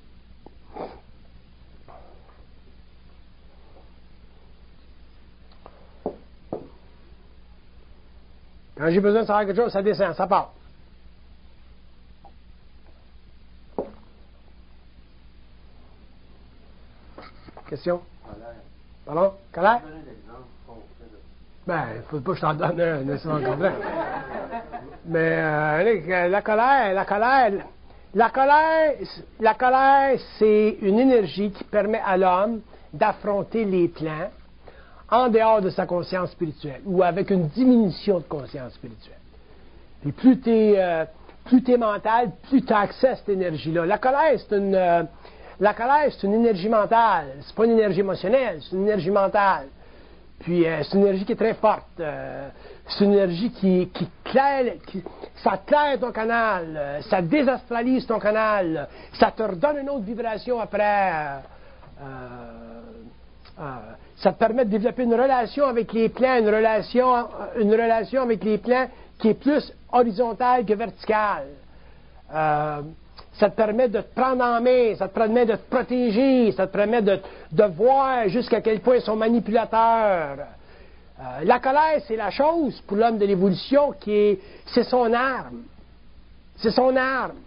Quand j'ai besoin de savoir quelque chose, ça descend, ça part. Question? Pardon? Colère? Ben, il ne faut pas que je t'en donne un, mais ça, on comprend. Mais euh, la colère, la colère, la colère, la colère, c'est une énergie qui permet à l'homme d'affronter les plans en dehors de sa conscience spirituelle ou avec une diminution de conscience spirituelle. Et plus tu es euh, plus t'es mental, plus tu as accès à cette énergie-là. La colère, c'est une euh, la colère, c'est une énergie mentale. C'est pas une énergie émotionnelle, c'est une énergie mentale. Puis euh, c'est une énergie qui est très forte. Euh, c'est une énergie qui, qui claire, qui, ça claire ton canal, euh, ça désastralise ton canal, ça te redonne une autre vibration après. Euh, euh, ça te permet de développer une relation avec les plans, une relation, une relation avec les plans qui est plus horizontale que verticale. Euh, ça te permet de te prendre en main, ça te permet de te protéger, ça te permet de, de voir jusqu'à quel point ils sont manipulateurs. Euh, la colère, c'est la chose pour l'homme de l'évolution qui est, c'est son arme. C'est son arme.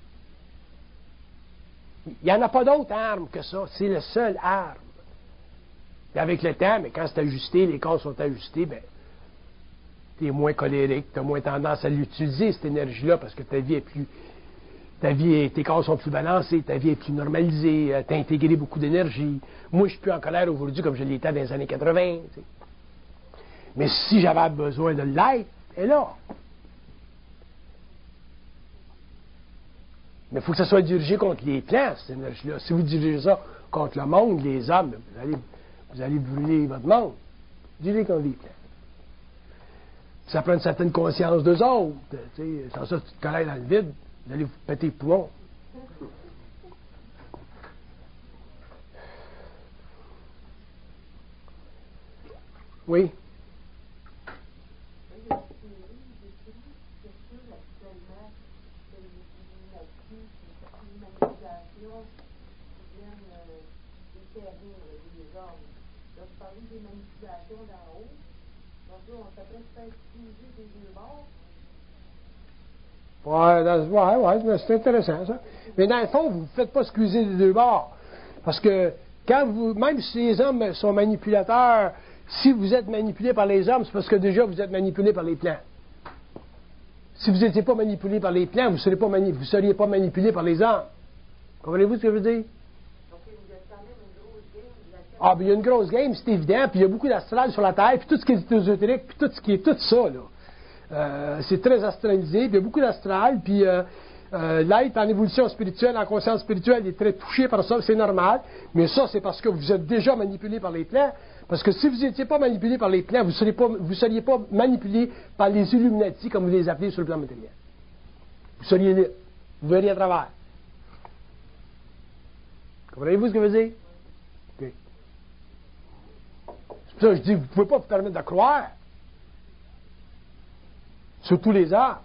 Il n'y en a pas d'autre arme que ça. C'est le seul arme. Et avec le temps, mais quand c'est ajusté, les corps sont ajustés, ben, tu es moins colérique, tu as moins tendance à l'utiliser, cette énergie-là, parce que ta vie est plus. Ta vie est, tes corps sont plus balancés, ta vie est plus normalisée, tu as intégré beaucoup d'énergie. Moi, je suis plus en colère aujourd'hui comme je l'étais dans les années quatre-vingt. T'sais. Mais si j'avais besoin de l'être, elle est là. Mais il faut que ça soit dirigé contre les plans, cette énergie-là. Si vous dirigez ça contre le monde, les hommes, vous allez, vous allez brûler votre monde. Dirigez contre les plans. Ça prend une certaine conscience d'eux autres. Sans ça, tu te colères dans le vide, vous allez vous péter les poumons. Oui? Ouais, ouais, ouais, c'est intéressant, ça. Mais dans le fond, vous ne faites pas squeezer des deux bords. Parce que, quand vous, même si les hommes sont manipulateurs, si vous êtes manipulé par les hommes, c'est parce que déjà vous êtes manipulé par les plans. Si vous n'étiez pas manipulé par les plans, vous ne seriez pas, mani- vous seriez pas manipulé par les hommes. Comprenez-vous ce que je veux dire? Ah, bien, il y a une grosse game, c'est évident, puis il y a beaucoup d'astral sur la Terre, puis tout ce qui est ésotérique, puis tout ce qui est tout ça, là. Euh, c'est très astralisé, puis il y a beaucoup d'astral, puis euh, euh, l'être en évolution spirituelle, en conscience spirituelle, est très touché par ça, c'est normal, mais ça, c'est parce que vous êtes déjà manipulé par les plans, parce que si vous n'étiez pas manipulé par les plans, vous ne seriez pas, vous seriez pas manipulé par les Illuminati, comme vous les appelez sur le plan matériel. Vous seriez libre. Vous verriez à travers. Comprenez-vous ce que je veux dire? Okay. C'est pour ça que je dis, vous ne pouvez pas vous permettre de croire. Surtout les arts.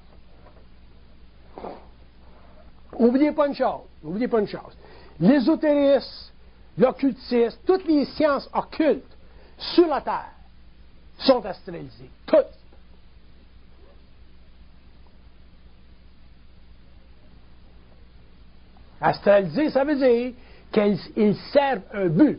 Oubliez pas une chose. Oubliez pas une chose. L'ésotérisme, l'occultisme, toutes les sciences occultes sur la Terre sont astralisées. Toutes. Astralisées, ça veut dire qu'ils servent un but.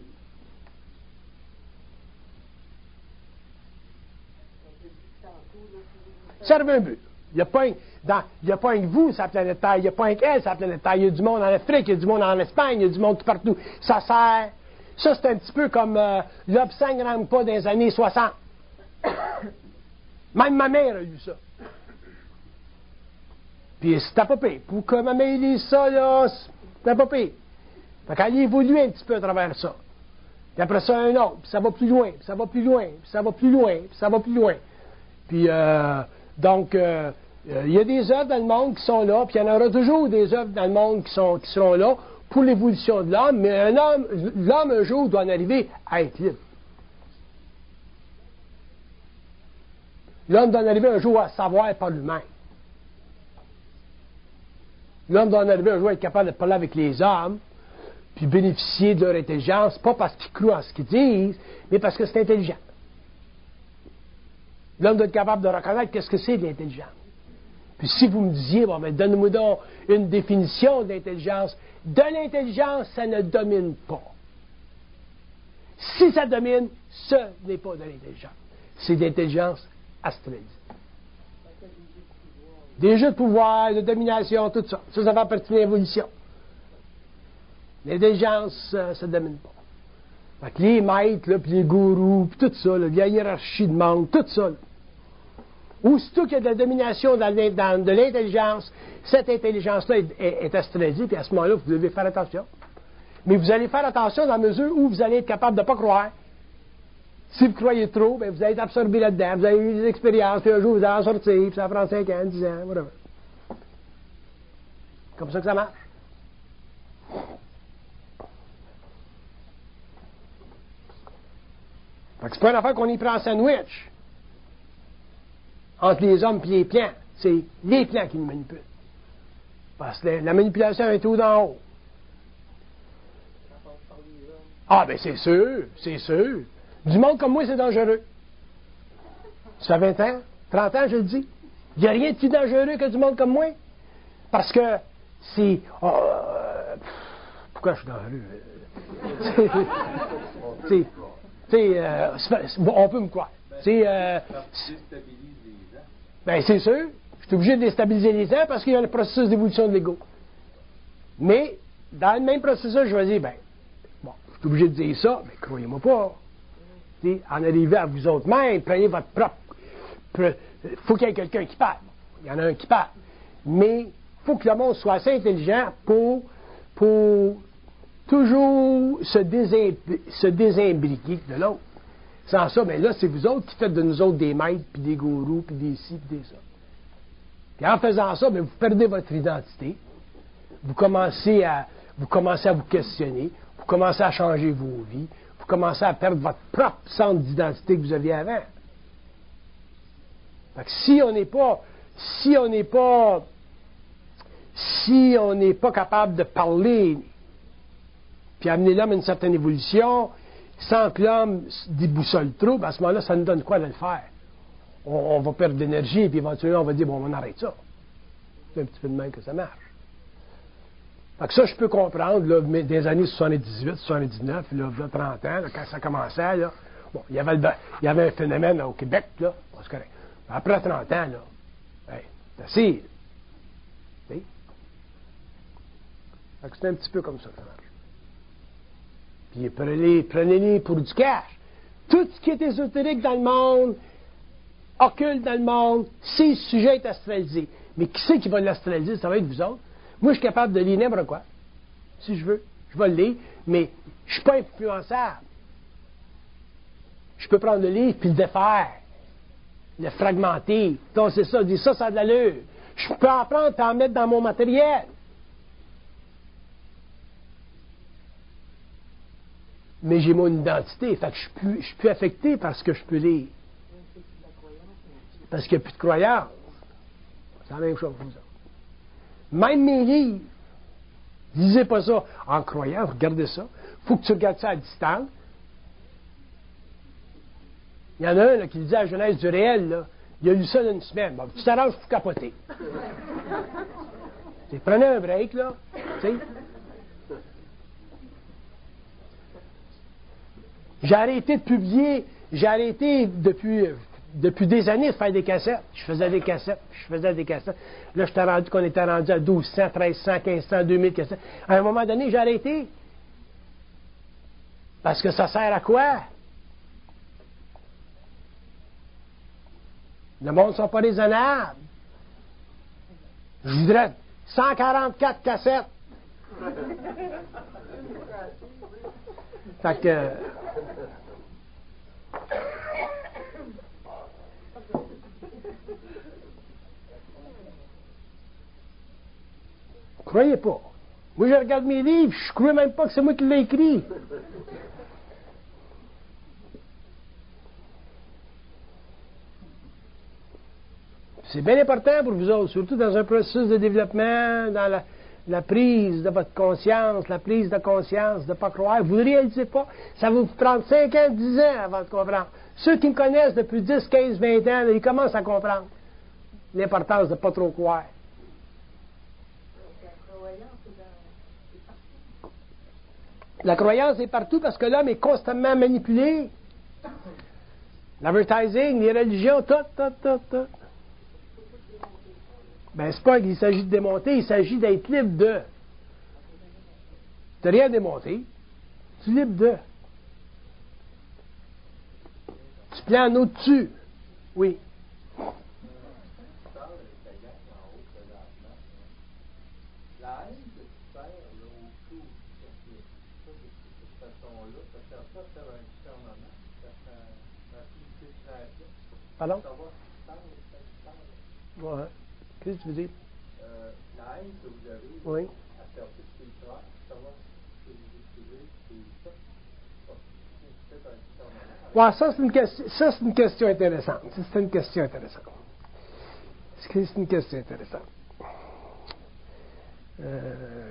Servent un but. Il n'y a pas un, dans, il y a pas un que vous, sur la planète Terre. Il n'y a pas un qu'elle, sur la planète Terre. Il y a du monde en Afrique, il y a du monde en Espagne, il y a du monde tout partout. Ça sert. Ça, c'est un petit peu comme euh, l'Obsang Rampa dans les années soixante. Même ma mère a eu ça. Puis c'était pas pire. Pour que ma mère lise ça, là, c'était pas pire. Fait qu'elle évolue un petit peu à travers ça. Puis après ça, un autre. Puis ça va plus loin. Puis ça va plus loin. Puis ça va plus loin. Puis ça va plus loin. Puis, euh, donc, il euh, euh, y a des œuvres dans le monde qui sont là, puis il y en aura toujours des œuvres dans le monde qui, sont, qui seront là pour l'évolution de l'homme, mais un homme, l'homme, un jour, doit en arriver à être libre. L'homme doit en arriver un jour à savoir par lui-même. L'homme doit en arriver un jour à être capable de parler avec les hommes, puis bénéficier de leur intelligence, pas parce qu'ils croient en ce qu'ils disent, mais parce que c'est intelligent. L'homme doit être capable de reconnaître qu'est-ce que c'est de l'intelligence. Puis si vous me disiez, bon, mais donne-moi donc une définition de l'intelligence, de l'intelligence, ça ne domine pas. Si ça domine, ce n'est pas de l'intelligence. C'est de l'intelligence astralisée. Des jeux de pouvoir, de domination, tout ça. Ça, ça fait partie de l'évolution. L'intelligence, euh, ça ne domine pas. Fait que les maîtres, là, puis les gourous, puis tout ça, là, la hiérarchie de monde, tout ça. Là. Aussitôt qu'il y a de la domination dans, dans de l'intelligence, cette intelligence-là est, est, est astralisée, puis à ce moment-là, vous devez faire attention. Mais vous allez faire attention dans la mesure où vous allez être capable de ne pas croire. Si vous croyez trop, bien, vous allez être absorbé là-dedans, vous avez eu des expériences, puis un jour vous allez en sortir, puis ça prend cinq ans, dix ans, whatever. Comme ça que ça marche. Fait que c'est pas une affaire qu'on y prend en sandwich entre les hommes et les plants. C'est les plants qui nous manipulent. Parce que la manipulation est tout d'en haut. Ah, ben c'est sûr, c'est sûr. Du monde comme moi, c'est dangereux. Ça fait vingt ans, trente ans, je le dis. Il n'y a rien de plus dangereux que du monde comme moi. Parce que c'est... Oh, euh, pourquoi je suis dangereux? C'est... C'est... Euh, on peut me croire. C'est... Euh, ben, c'est sûr. Je suis obligé de déstabiliser les gens parce qu'il y a un processus d'évolution de l'ego. Mais, dans le même processus, je vais dire, ben, bon, je suis obligé de dire ça, mais croyez-moi pas. T'sais, en arrivant à vous autres même, prenez votre propre... Il faut qu'il y ait quelqu'un qui parle. Il y en a un qui parle. Mais il faut que le monde soit assez intelligent pour, pour toujours se, désim, se désimbriquer de l'autre. Sans ça, bien là, c'est vous autres qui faites de nous autres des maîtres, puis des gourous, puis des ci, puis des ça. Puis en faisant ça, bien, vous perdez votre identité. Vous commencez à vous commencez à vous questionner. Vous commencez à changer vos vies. Vous commencez à perdre votre propre centre d'identité que vous aviez avant. Fait que si on n'est pas, si on n'est pas, si on n'est pas capable de parler, puis amener l'homme à une certaine évolution, sans que l'homme déboussole trop, ben à ce moment-là, ça nous donne quoi de le faire? On, on va perdre de l'énergie, et puis éventuellement, on va dire, bon, on arrête ça. C'est un petit peu de même que ça marche. Fait que ça, je peux comprendre, là, des années soixante-dix-huit, soixante-dix-neuf, là, là trente ans, là, quand ça commençait, là, bon, il y avait, le, il y avait un phénomène là, au Québec, là, bon, c'est correct. Après trente ans, là, hey, c'est assez. Fait que c'est un petit peu comme ça que ça marche. Puis prenez, prenez-les pour du cash. Tout ce qui est ésotérique dans le monde, occulte dans le monde, c'est sujet à astraliser. Mais qui c'est qui va l'astraliser? Ça va être vous autres. Moi, je suis capable de lire n'importe quoi. Si je veux. Je vais le lire, mais je ne suis pas influençable. Je peux prendre le livre puis le défaire. Le fragmenter. Donc, c'est ça. Dire ça, ça a de l'allure. Je peux en prendre et en mettre dans mon matériel. Mais j'ai mon identité. Fait que je suis plus, je suis plus affecté par ce que je peux lire. Parce qu'il n'y a plus de croyance. C'est la même chose pour vous autres. Même mes livres. Lisez pas ça en croyant, regardez ça. Il faut que tu regardes ça à distance. Il y en a un là, qui dit à la Genèse du réel, là, il a lu ça dans une semaine. Bon, tu t'arranges pour capoter. T'sais, prenez un break, là. T'sais. J'ai arrêté de publier, j'ai arrêté depuis, depuis des années de faire des cassettes. Je faisais des cassettes, je faisais des cassettes. Là, j'étais rendu qu'on était rendu à douze cents, treize cents, quinze cents, deux mille cassettes. À un moment donné, j'ai arrêté. Parce que ça sert à quoi? Le monde ne sont pas raisonnables. Je voudrais cent quarante-quatre cassettes. Fait que... Croyez pas. Moi, je regarde mes livres, je ne crois même pas que c'est moi qui l'ai écrit. C'est bien important pour vous autres, surtout dans un processus de développement, dans la, la prise de votre conscience, la prise de conscience de ne pas croire. Vous ne réalisez pas. Ça va vous prendre cinq ans, dix ans avant de comprendre. Ceux qui me connaissent depuis dix, quinze, vingt ans, là, ils commencent à comprendre l'importance de ne pas trop croire. La croyance est partout parce que l'homme est constamment manipulé. L'advertising, les religions, tout, tout, tout, tout. Ben, c'est pas qu'il s'agit de démonter, il s'agit d'être libre de. Tu n'as rien à démonter. Tu es libre de. Tu planes au-dessus. Oui. Pardon? Ouais. Qu'est-ce que tu veux dire? Euh, la haine que vous avez, oui. à faire tout ce qui est clair, savoir ce que vous écrivez, c'est ça. Ouais, ça, c'est une question, ça, c'est une question intéressante. Ça, c'est une question intéressante. C'est une question intéressante. Euh,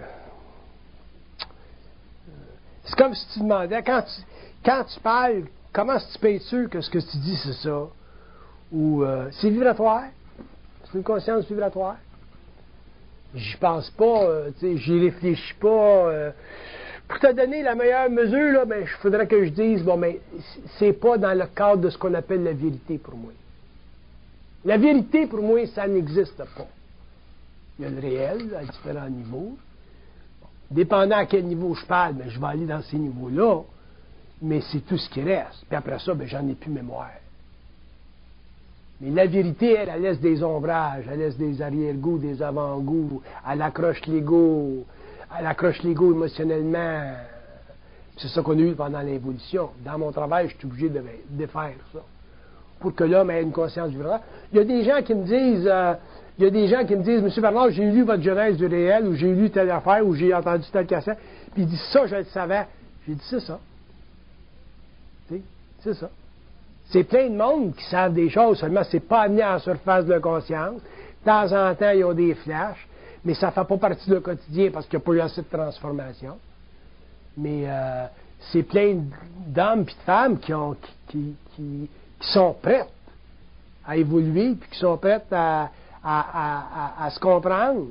c'est comme si tu demandais, quand tu, quand tu parles, comment est-ce que tu peux être sûr que ce que tu dis, c'est ça? Ou euh, c'est vibratoire? C'est une conscience vibratoire? J'y pense pas, euh, tu sais, j'y réfléchis pas. Euh, pour te donner la meilleure mesure, là, ben, il faudrait que je dise, bon, mais c'est pas dans le cadre de ce qu'on appelle la vérité pour moi. La vérité, pour moi, ça n'existe pas. Il y a le réel, à différents niveaux. Dépendant à quel niveau je parle, ben, je vais aller dans ces niveaux-là, mais c'est tout ce qui reste. Puis après ça, ben, j'en ai plus mémoire. Mais la vérité, elle, elle laisse des ombrages, elle laisse des arrière-goûts, des avant-goûts, elle accroche l'ego, elle accroche l'ego émotionnellement. C'est ça qu'on a eu pendant l'évolution. Dans mon travail, je suis obligé de défaire ça. Pour que l'homme ait une conscience du vrai. Il y a des gens qui me disent, euh, il y a des gens qui me disent, Monsieur Bernard, j'ai lu votre Genèse du réel, ou j'ai lu telle affaire, ou j'ai entendu telle cassette, puis il dit ça, je le savais. J'ai dit, c'est ça. Tu sais, c'est ça. C'est plein de monde qui savent des choses, seulement c'est pas amené à la surface de la conscience. De temps en temps, ils ont des flashs, mais ça ne fait pas partie de leur quotidien parce qu'il n'y a pas eu assez de transformation. Mais euh, c'est plein d'hommes et de femmes qui, ont, qui, qui, qui, qui sont prêtes à évoluer et qui sont prêtes à, à, à, à, à se comprendre.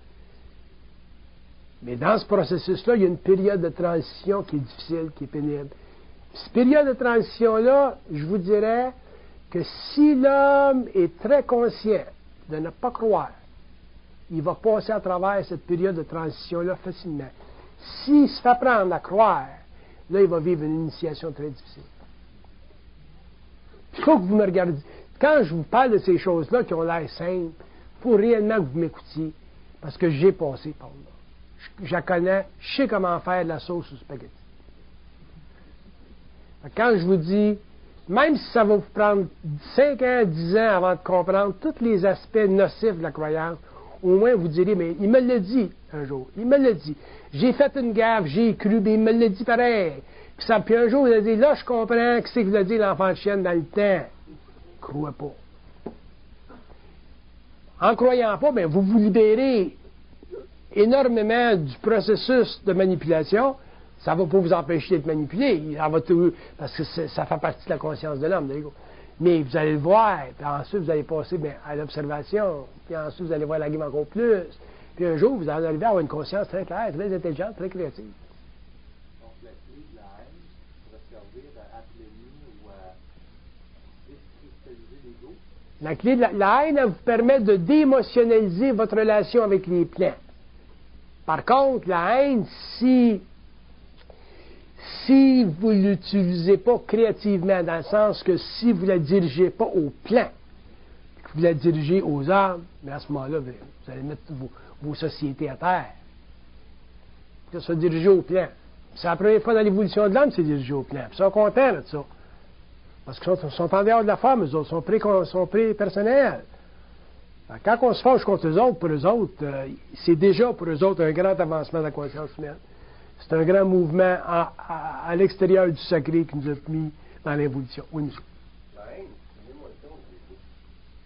Mais dans ce processus-là, il y a une période de transition qui est difficile, qui est pénible. Cette période de transition-là, je vous dirais que si l'homme est très conscient de ne pas croire, il va passer à travers cette période de transition-là facilement. S'il se fait prendre à croire, là, il va vivre une initiation très difficile. Il faut que vous me regardiez. Quand je vous parle de ces choses-là qui ont l'air simples, il faut réellement que vous m'écoutiez, parce que j'ai passé par là. Je, je la connais, je sais comment faire de la sauce au spaghetti. Quand je vous dis, même si ça va vous prendre cinq ans, dix ans avant de comprendre tous les aspects nocifs de la croyance, au moins vous direz, mais il me l'a dit un jour, il me l'a dit. J'ai fait une gaffe, j'ai cru, mais il me l'a dit pareil. Puis, ça, puis un jour, il a dit, là, je comprends que c'est que vous a dit l'enfant de chienne dans le temps. Croyez pas. En croyant pas, bien, vous vous libérez énormément du processus de manipulation. Ça ne va pas vous empêcher d'être manipulé, va tout, parce que ça fait partie de la conscience de l'homme, de l'ego. Mais vous allez le voir, puis ensuite vous allez passer bien, à l'observation, puis ensuite vous allez voir la game encore plus. Puis un jour, vous allez arriver à avoir une conscience très claire, très intelligente, très créative. Donc la clé de la haine pourrait servir à aplanir ou à décristalliser l'ego. La clé de la, la haine, elle vous permet de déémotionnaliser votre relation avec les plans. Par contre, la haine, si Si vous ne l'utilisez pas créativement, dans le sens que si vous ne la dirigez pas au plan, que vous la dirigez aux âmes, mais à ce moment-là, vous allez mettre vos, vos sociétés à terre. Ça soit dirigé au plan. C'est la première fois dans l'évolution de l'homme, c'est dirigé au plan. Puis ils sont contents de ça. Parce qu'ils sont, sont en dehors de la forme, eux autres, sont pré, sont pré personnels. Quand on se fâche contre eux autres, pour eux autres, euh, c'est déjà pour eux autres un grand avancement de la conscience humaine. C'est un grand mouvement à, à, à l'extérieur du sacré qui nous a mis dans l'évolution. Oui, monsieur. La haine, c'est une émotion.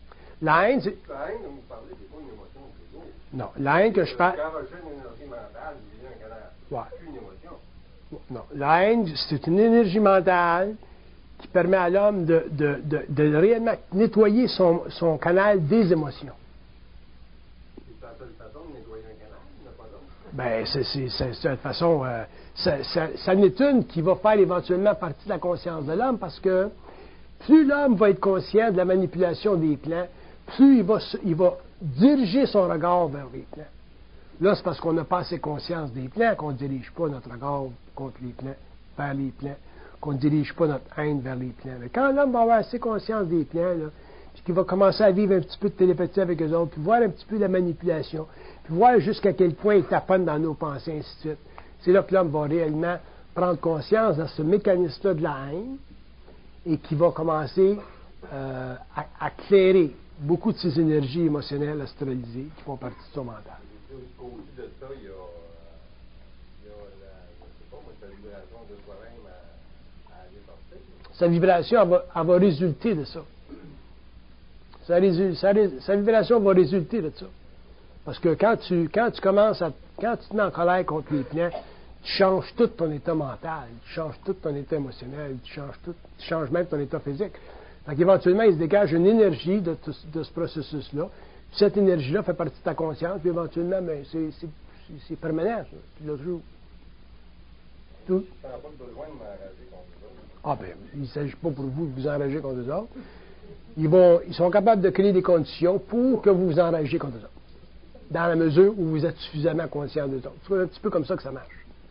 La haine, c'est... La haine, vous parlez, c'est pas une émotion toujours. Non, la haine que je parle... Quand on recherche une énergie mentale, vous dites un canard. Ouais. C'est plus une émotion. Non, la haine, c'est une énergie mentale qui permet à l'homme de, de, de, de réellement nettoyer son, son canal des émotions. C'est la seule façon de nettoyer un canal, il n'y en a pas d'autre. Ben, c'est, c'est, c'est, c'est une façon... Euh, ça, ça, ça n'est une qui va faire éventuellement partie de la conscience de l'homme, parce que plus l'homme va être conscient de la manipulation des plans, plus il va, il va diriger son regard vers les plans. Là, c'est parce qu'on n'a pas assez conscience des plans qu'on ne dirige pas notre regard contre les plans, vers les plans, qu'on ne dirige pas notre haine vers les plans. Mais quand l'homme va avoir assez conscience des plans, là, puis qu'il va commencer à vivre un petit peu de télépathie avec eux autres, puis voir un petit peu de la manipulation, puis voir jusqu'à quel point il taponne dans nos pensées, et ainsi de suite, c'est là que l'homme va réellement prendre conscience de ce mécanisme-là de la haine et qui va commencer euh, à, à clairer beaucoup de ses énergies émotionnelles astralisées qui font partie de son mental. Au-dessus de ça, il y a, euh, il y a la, je sais pas, moi, la vibration de soi-même à, à aller sortir. Sa vibration, elle va, elle va résulter de ça. Sa, résu, sa, sa vibration va résulter de ça. Parce que quand tu, quand tu commences à, quand tu te mets en colère contre les plans, tu changes tout ton état mental, tu changes tout ton état émotionnel, tu changes tout, tu changes même ton état physique. Donc éventuellement, il se dégage une énergie de, de ce processus-là. Puis cette énergie-là fait partie de ta conscience, puis éventuellement, ben, c'est, c'est, c'est, c'est permanent, ça. Tu l'as toujours. Tout. Ça n'a pas besoin de m'enrager contre les autres. Ah ben, il ne s'agit pas pour vous de vous enrager contre eux autres. Ils, vont, ils sont capables de créer des conditions pour que vous vous enragiez contre eux autres. Dans la mesure où vous êtes suffisamment conscient d'eux autres. C'est un petit peu comme ça que ça marche.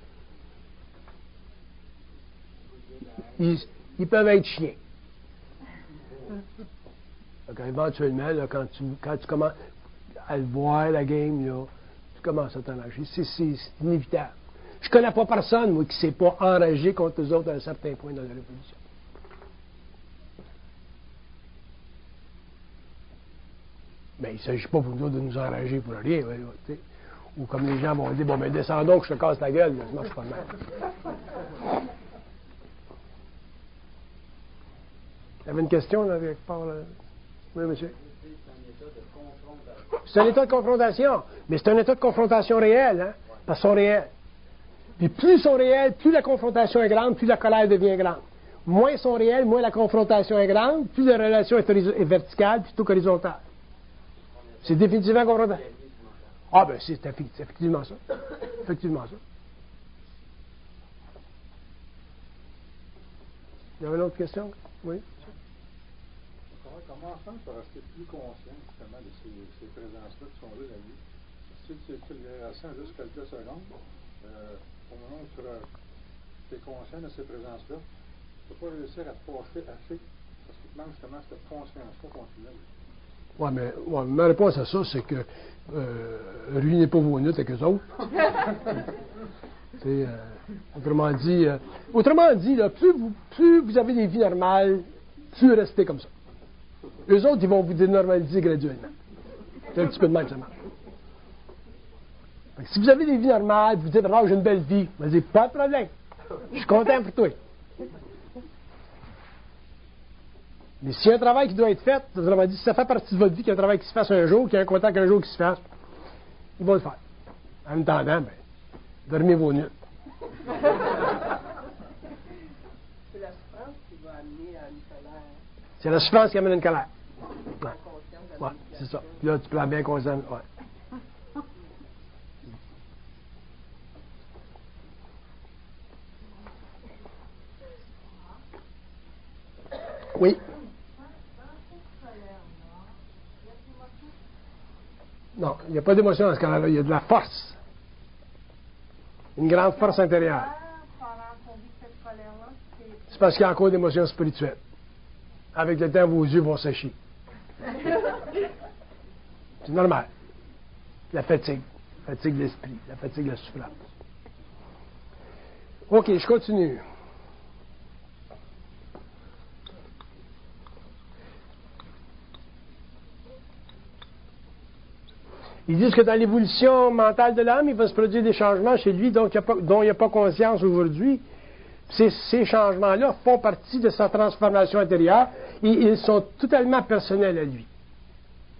Ils, ils peuvent être chiens. Donc, éventuellement, là, quand, tu, quand tu commences à le voir, la game, là, tu commences à t'enrager. C'est, c'est, c'est inévitable. Je ne connais pas personne, moi, qui ne s'est pas enragé contre eux autres à un certain point dans la révolution. Mais il ne s'agit pas pour nous de nous enrager pour rien. Ouais, ouais, ou comme les gens vont dire, bon, ben descendons que je te casse la gueule, ça ne marche pas de même. Il y avait une question, là, avec part, là. Oui, monsieur? C'est un état de confrontation. Mais c'est un état de confrontation réel, hein? Parce qu'ils sont réels. Puis plus ils sont réels, plus la confrontation est grande, plus la colère devient grande. Moins ils sont réels, moins la confrontation est grande, plus la relation est, horiz- est verticale plutôt qu'horizontale. C'est définitivement confrontation. Ah, ben, c'est effectivement ça. Effectivement ça. Il y avait une autre question? Oui? Comment faire pour rester plus conscient justement de ces, ces présences-là qui sont là la vie? Si tu, tu les ressens juste quelques secondes, euh, au moment où tu es conscient de ces présences-là, tu ne peux pas réussir à te passer assez parce qu'il te manque justement cette conscience-là continuelle. Oui, mais ouais, ma réponse à ça, c'est que euh, ruinez pas vos nuits avec eux autres. euh, autrement dit, euh, autrement dit là, plus, vous, plus vous avez des vies normales, plus restez comme ça. Eux autres, ils vont vous dénormaliser graduellement. C'est un petit peu de même, ça marche. Si vous avez des vies normales, vous dites, oh, j'ai une belle vie, vous dites, pas de problème. Je suis content pour toi. Mais s'il y a un travail qui doit être fait, autrement dit, si ça fait partie de votre vie qu'il y a un travail qui se fasse un jour, qu'il y a un contact un jour qui se fasse, ils vont le faire. En attendant, ben, dormez vos nuits. C'est la souffrance qui va amener à une colère. C'est la souffrance qui amène une colère. Ouais, ouais, c'est ça. Puis là, tu prends bien conscience. Ouais. Oui. Non, il n'y a pas d'émotion dans ce cas-là. Il y a de la force. Une grande force intérieure. C'est parce qu'il y a encore d'émotions spirituelles. Avec le temps, vos yeux vont sécher. C'est normal. La fatigue. La fatigue de l'esprit. La fatigue de la souffrance. OK, je continue. Ils disent que dans l'évolution mentale de l'homme, il va se produire des changements chez lui donc il y a pas, dont il n'y a pas conscience aujourd'hui. Ces, ces changements-là font partie de sa transformation intérieure et ils sont totalement personnels à lui.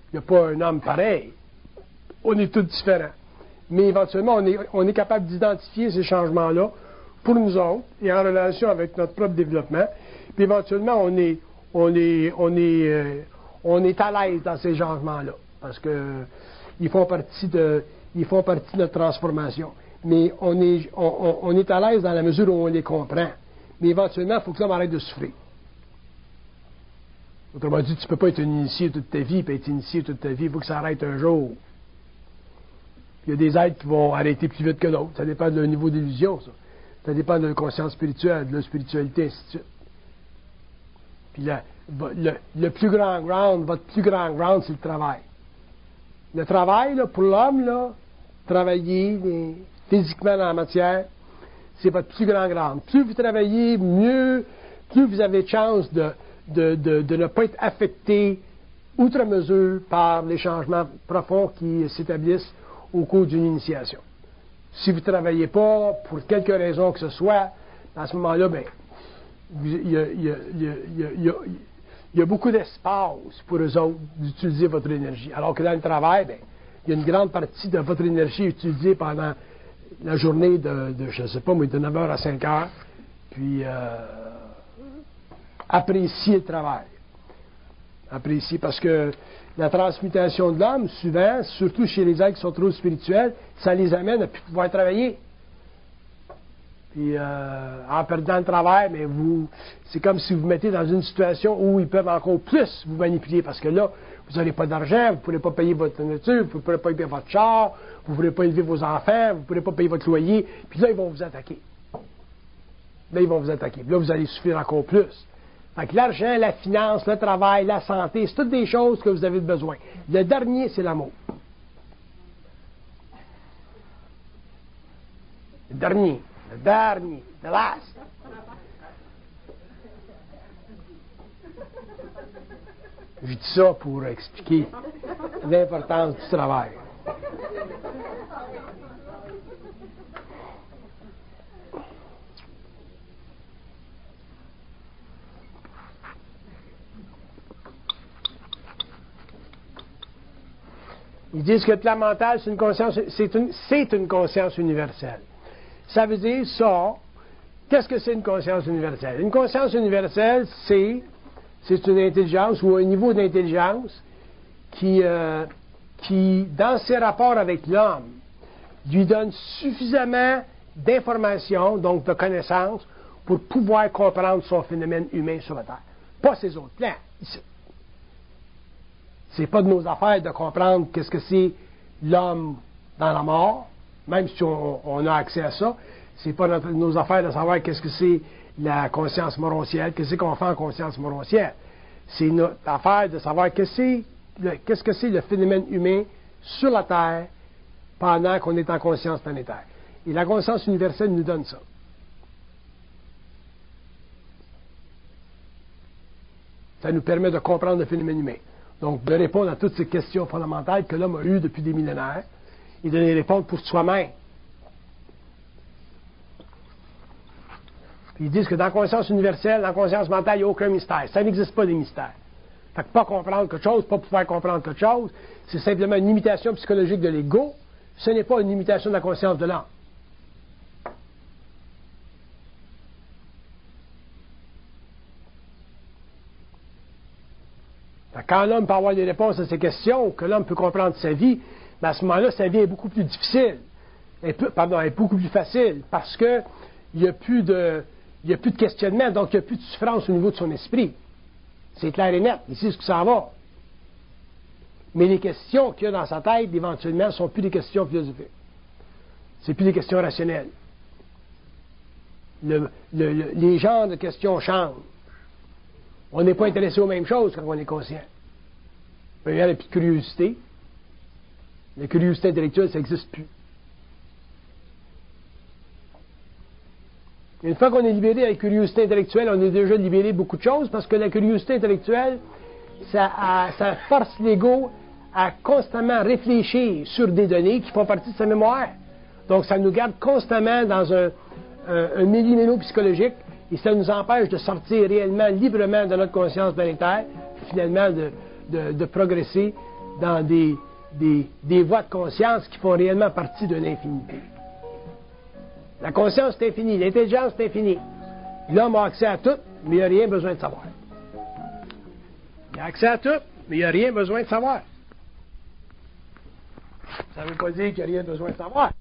Il n'y a pas un homme pareil. On est tous différents. Mais éventuellement, on est, on est capable d'identifier ces changements-là pour nous autres et en relation avec notre propre développement. Puis éventuellement, on est, on est, on est, euh, on est à l'aise dans ces changements-là parce que ils font partie de, ils font partie de notre transformation. Mais on est, on, on, on est à l'aise dans la mesure où on les comprend. Mais éventuellement, il faut que l'homme arrête de souffrir. Autrement dit, tu ne peux pas être initié toute ta vie, puis être initié toute ta vie, il faut que ça arrête un jour. Il y a des êtres qui vont arrêter plus vite que d'autres. Ça dépend de leur niveau d'illusion, ça. Ça dépend de leur conscience spirituelle, de leur spiritualité, ainsi de suite. Puis la, le, le plus grand ground, votre plus grand ground, c'est le travail. Le travail, là, pour l'homme, là, travailler les, physiquement dans la matière, c'est votre plus grand ground. Plus vous travaillez, mieux, plus vous avez de chance de, de, de, de ne pas être affecté outre mesure par les changements profonds qui s'établissent au cours d'une initiation. Si vous ne travaillez pas, pour quelque raison que ce soit, à ce moment-là, ben, il y a, il y a, il y a, il y a, il y a, il y a beaucoup d'espace pour eux autres d'utiliser votre énergie. Alors que dans le travail, ben, il y a une grande partie de votre énergie utilisée pendant la journée de, de je ne sais pas, mais de neuf heures à cinq heures, puis euh, apprécier le travail. Apprécier, parce que la transmutation de l'homme, souvent, surtout chez les êtres qui sont trop spirituels, ça les amène à plus pouvoir travailler. Puis, euh, en perdant le travail, mais vous, c'est comme si vous vous mettez dans une situation où ils peuvent encore plus vous manipuler, parce que là, vous n'aurez pas d'argent, vous ne pourrez pas payer votre nourriture, vous ne pourrez pas payer votre char, vous ne pourrez pas élever vos enfants, vous ne pourrez pas payer votre loyer, puis là, ils vont vous attaquer. Là, ils vont vous attaquer. Puis là, vous allez souffrir encore plus. Fait que l'argent, la finance, le travail, la santé, c'est toutes des choses que vous avez besoin. Le dernier, c'est l'amour. Le dernier. Le dernier. The last. Je dis ça pour expliquer l'importance du travail. Ils disent que le plan mental, c'est une conscience, c'est une, c'est une conscience universelle. Ça veut dire ça. Qu'est-ce que c'est une conscience universelle? Une conscience universelle, c'est, c'est une intelligence ou un niveau d'intelligence qui, euh, qui, dans ses rapports avec l'homme, lui donne suffisamment d'informations, donc de connaissances, pour pouvoir comprendre son phénomène humain sur la Terre. Pas ses autres plans. C'est pas de nos affaires de comprendre qu'est-ce que c'est l'homme dans la mort, même si on, on a accès à ça. C'est pas notre, nos affaires de savoir qu'est-ce que c'est la conscience moroncielle, qu'est-ce qu'on fait en conscience moroncielle. C'est notre affaire de savoir qu'est-ce, c'est le, qu'est-ce que c'est le phénomène humain sur la Terre pendant qu'on est en conscience planétaire. Et la conscience universelle nous donne ça. Ça nous permet de comprendre le phénomène humain. Donc, de répondre à toutes ces questions fondamentales que l'homme a eues depuis des millénaires et de les répondre pour soi-même. Puis ils disent que dans la conscience universelle, dans la conscience mentale, il n'y a aucun mystère. Ça n'existe pas des mystères. Fait que pas comprendre quelque chose, pas pouvoir comprendre quelque chose, c'est simplement une imitation psychologique de l'ego. Ce n'est pas une imitation de la conscience de l'âme. Quand l'homme peut avoir des réponses à ces questions, que l'homme peut comprendre sa vie, bien à ce moment-là, sa vie est beaucoup plus difficile. Elle peut, pardon, elle est beaucoup plus facile parce qu'il n'y a plus de, il y a plus de questionnement, donc il n'y a plus de souffrance au niveau de son esprit. C'est clair et net. Il sait ce que ça va. Mais les questions qu'il y a dans sa tête, éventuellement, ne sont plus des questions philosophiques. C'est plus des questions rationnelles. Le, le, le, les genres de questions changent. On n'est pas intéressé aux mêmes choses quand on est conscient. Il y a la curiosité. La curiosité intellectuelle, ça n'existe plus. Une fois qu'on est libéré de la curiosité intellectuelle, on est déjà libéré de beaucoup de choses parce que la curiosité intellectuelle, ça, a, ça force l'ego à constamment réfléchir sur des données qui font partie de sa mémoire. Donc, ça nous garde constamment dans un, un, un méli-mélo psychologique. Et ça nous empêche de sortir réellement, librement de notre conscience planétaire, finalement de, de, de progresser dans des, des, des voies de conscience qui font réellement partie de l'infinité. La conscience est infinie, l'intelligence est infinie. L'homme a accès à tout, mais il n'a rien besoin de savoir. Il a accès à tout, mais il n'a rien besoin de savoir. Ça ne veut pas dire qu'il n'y a rien besoin de savoir.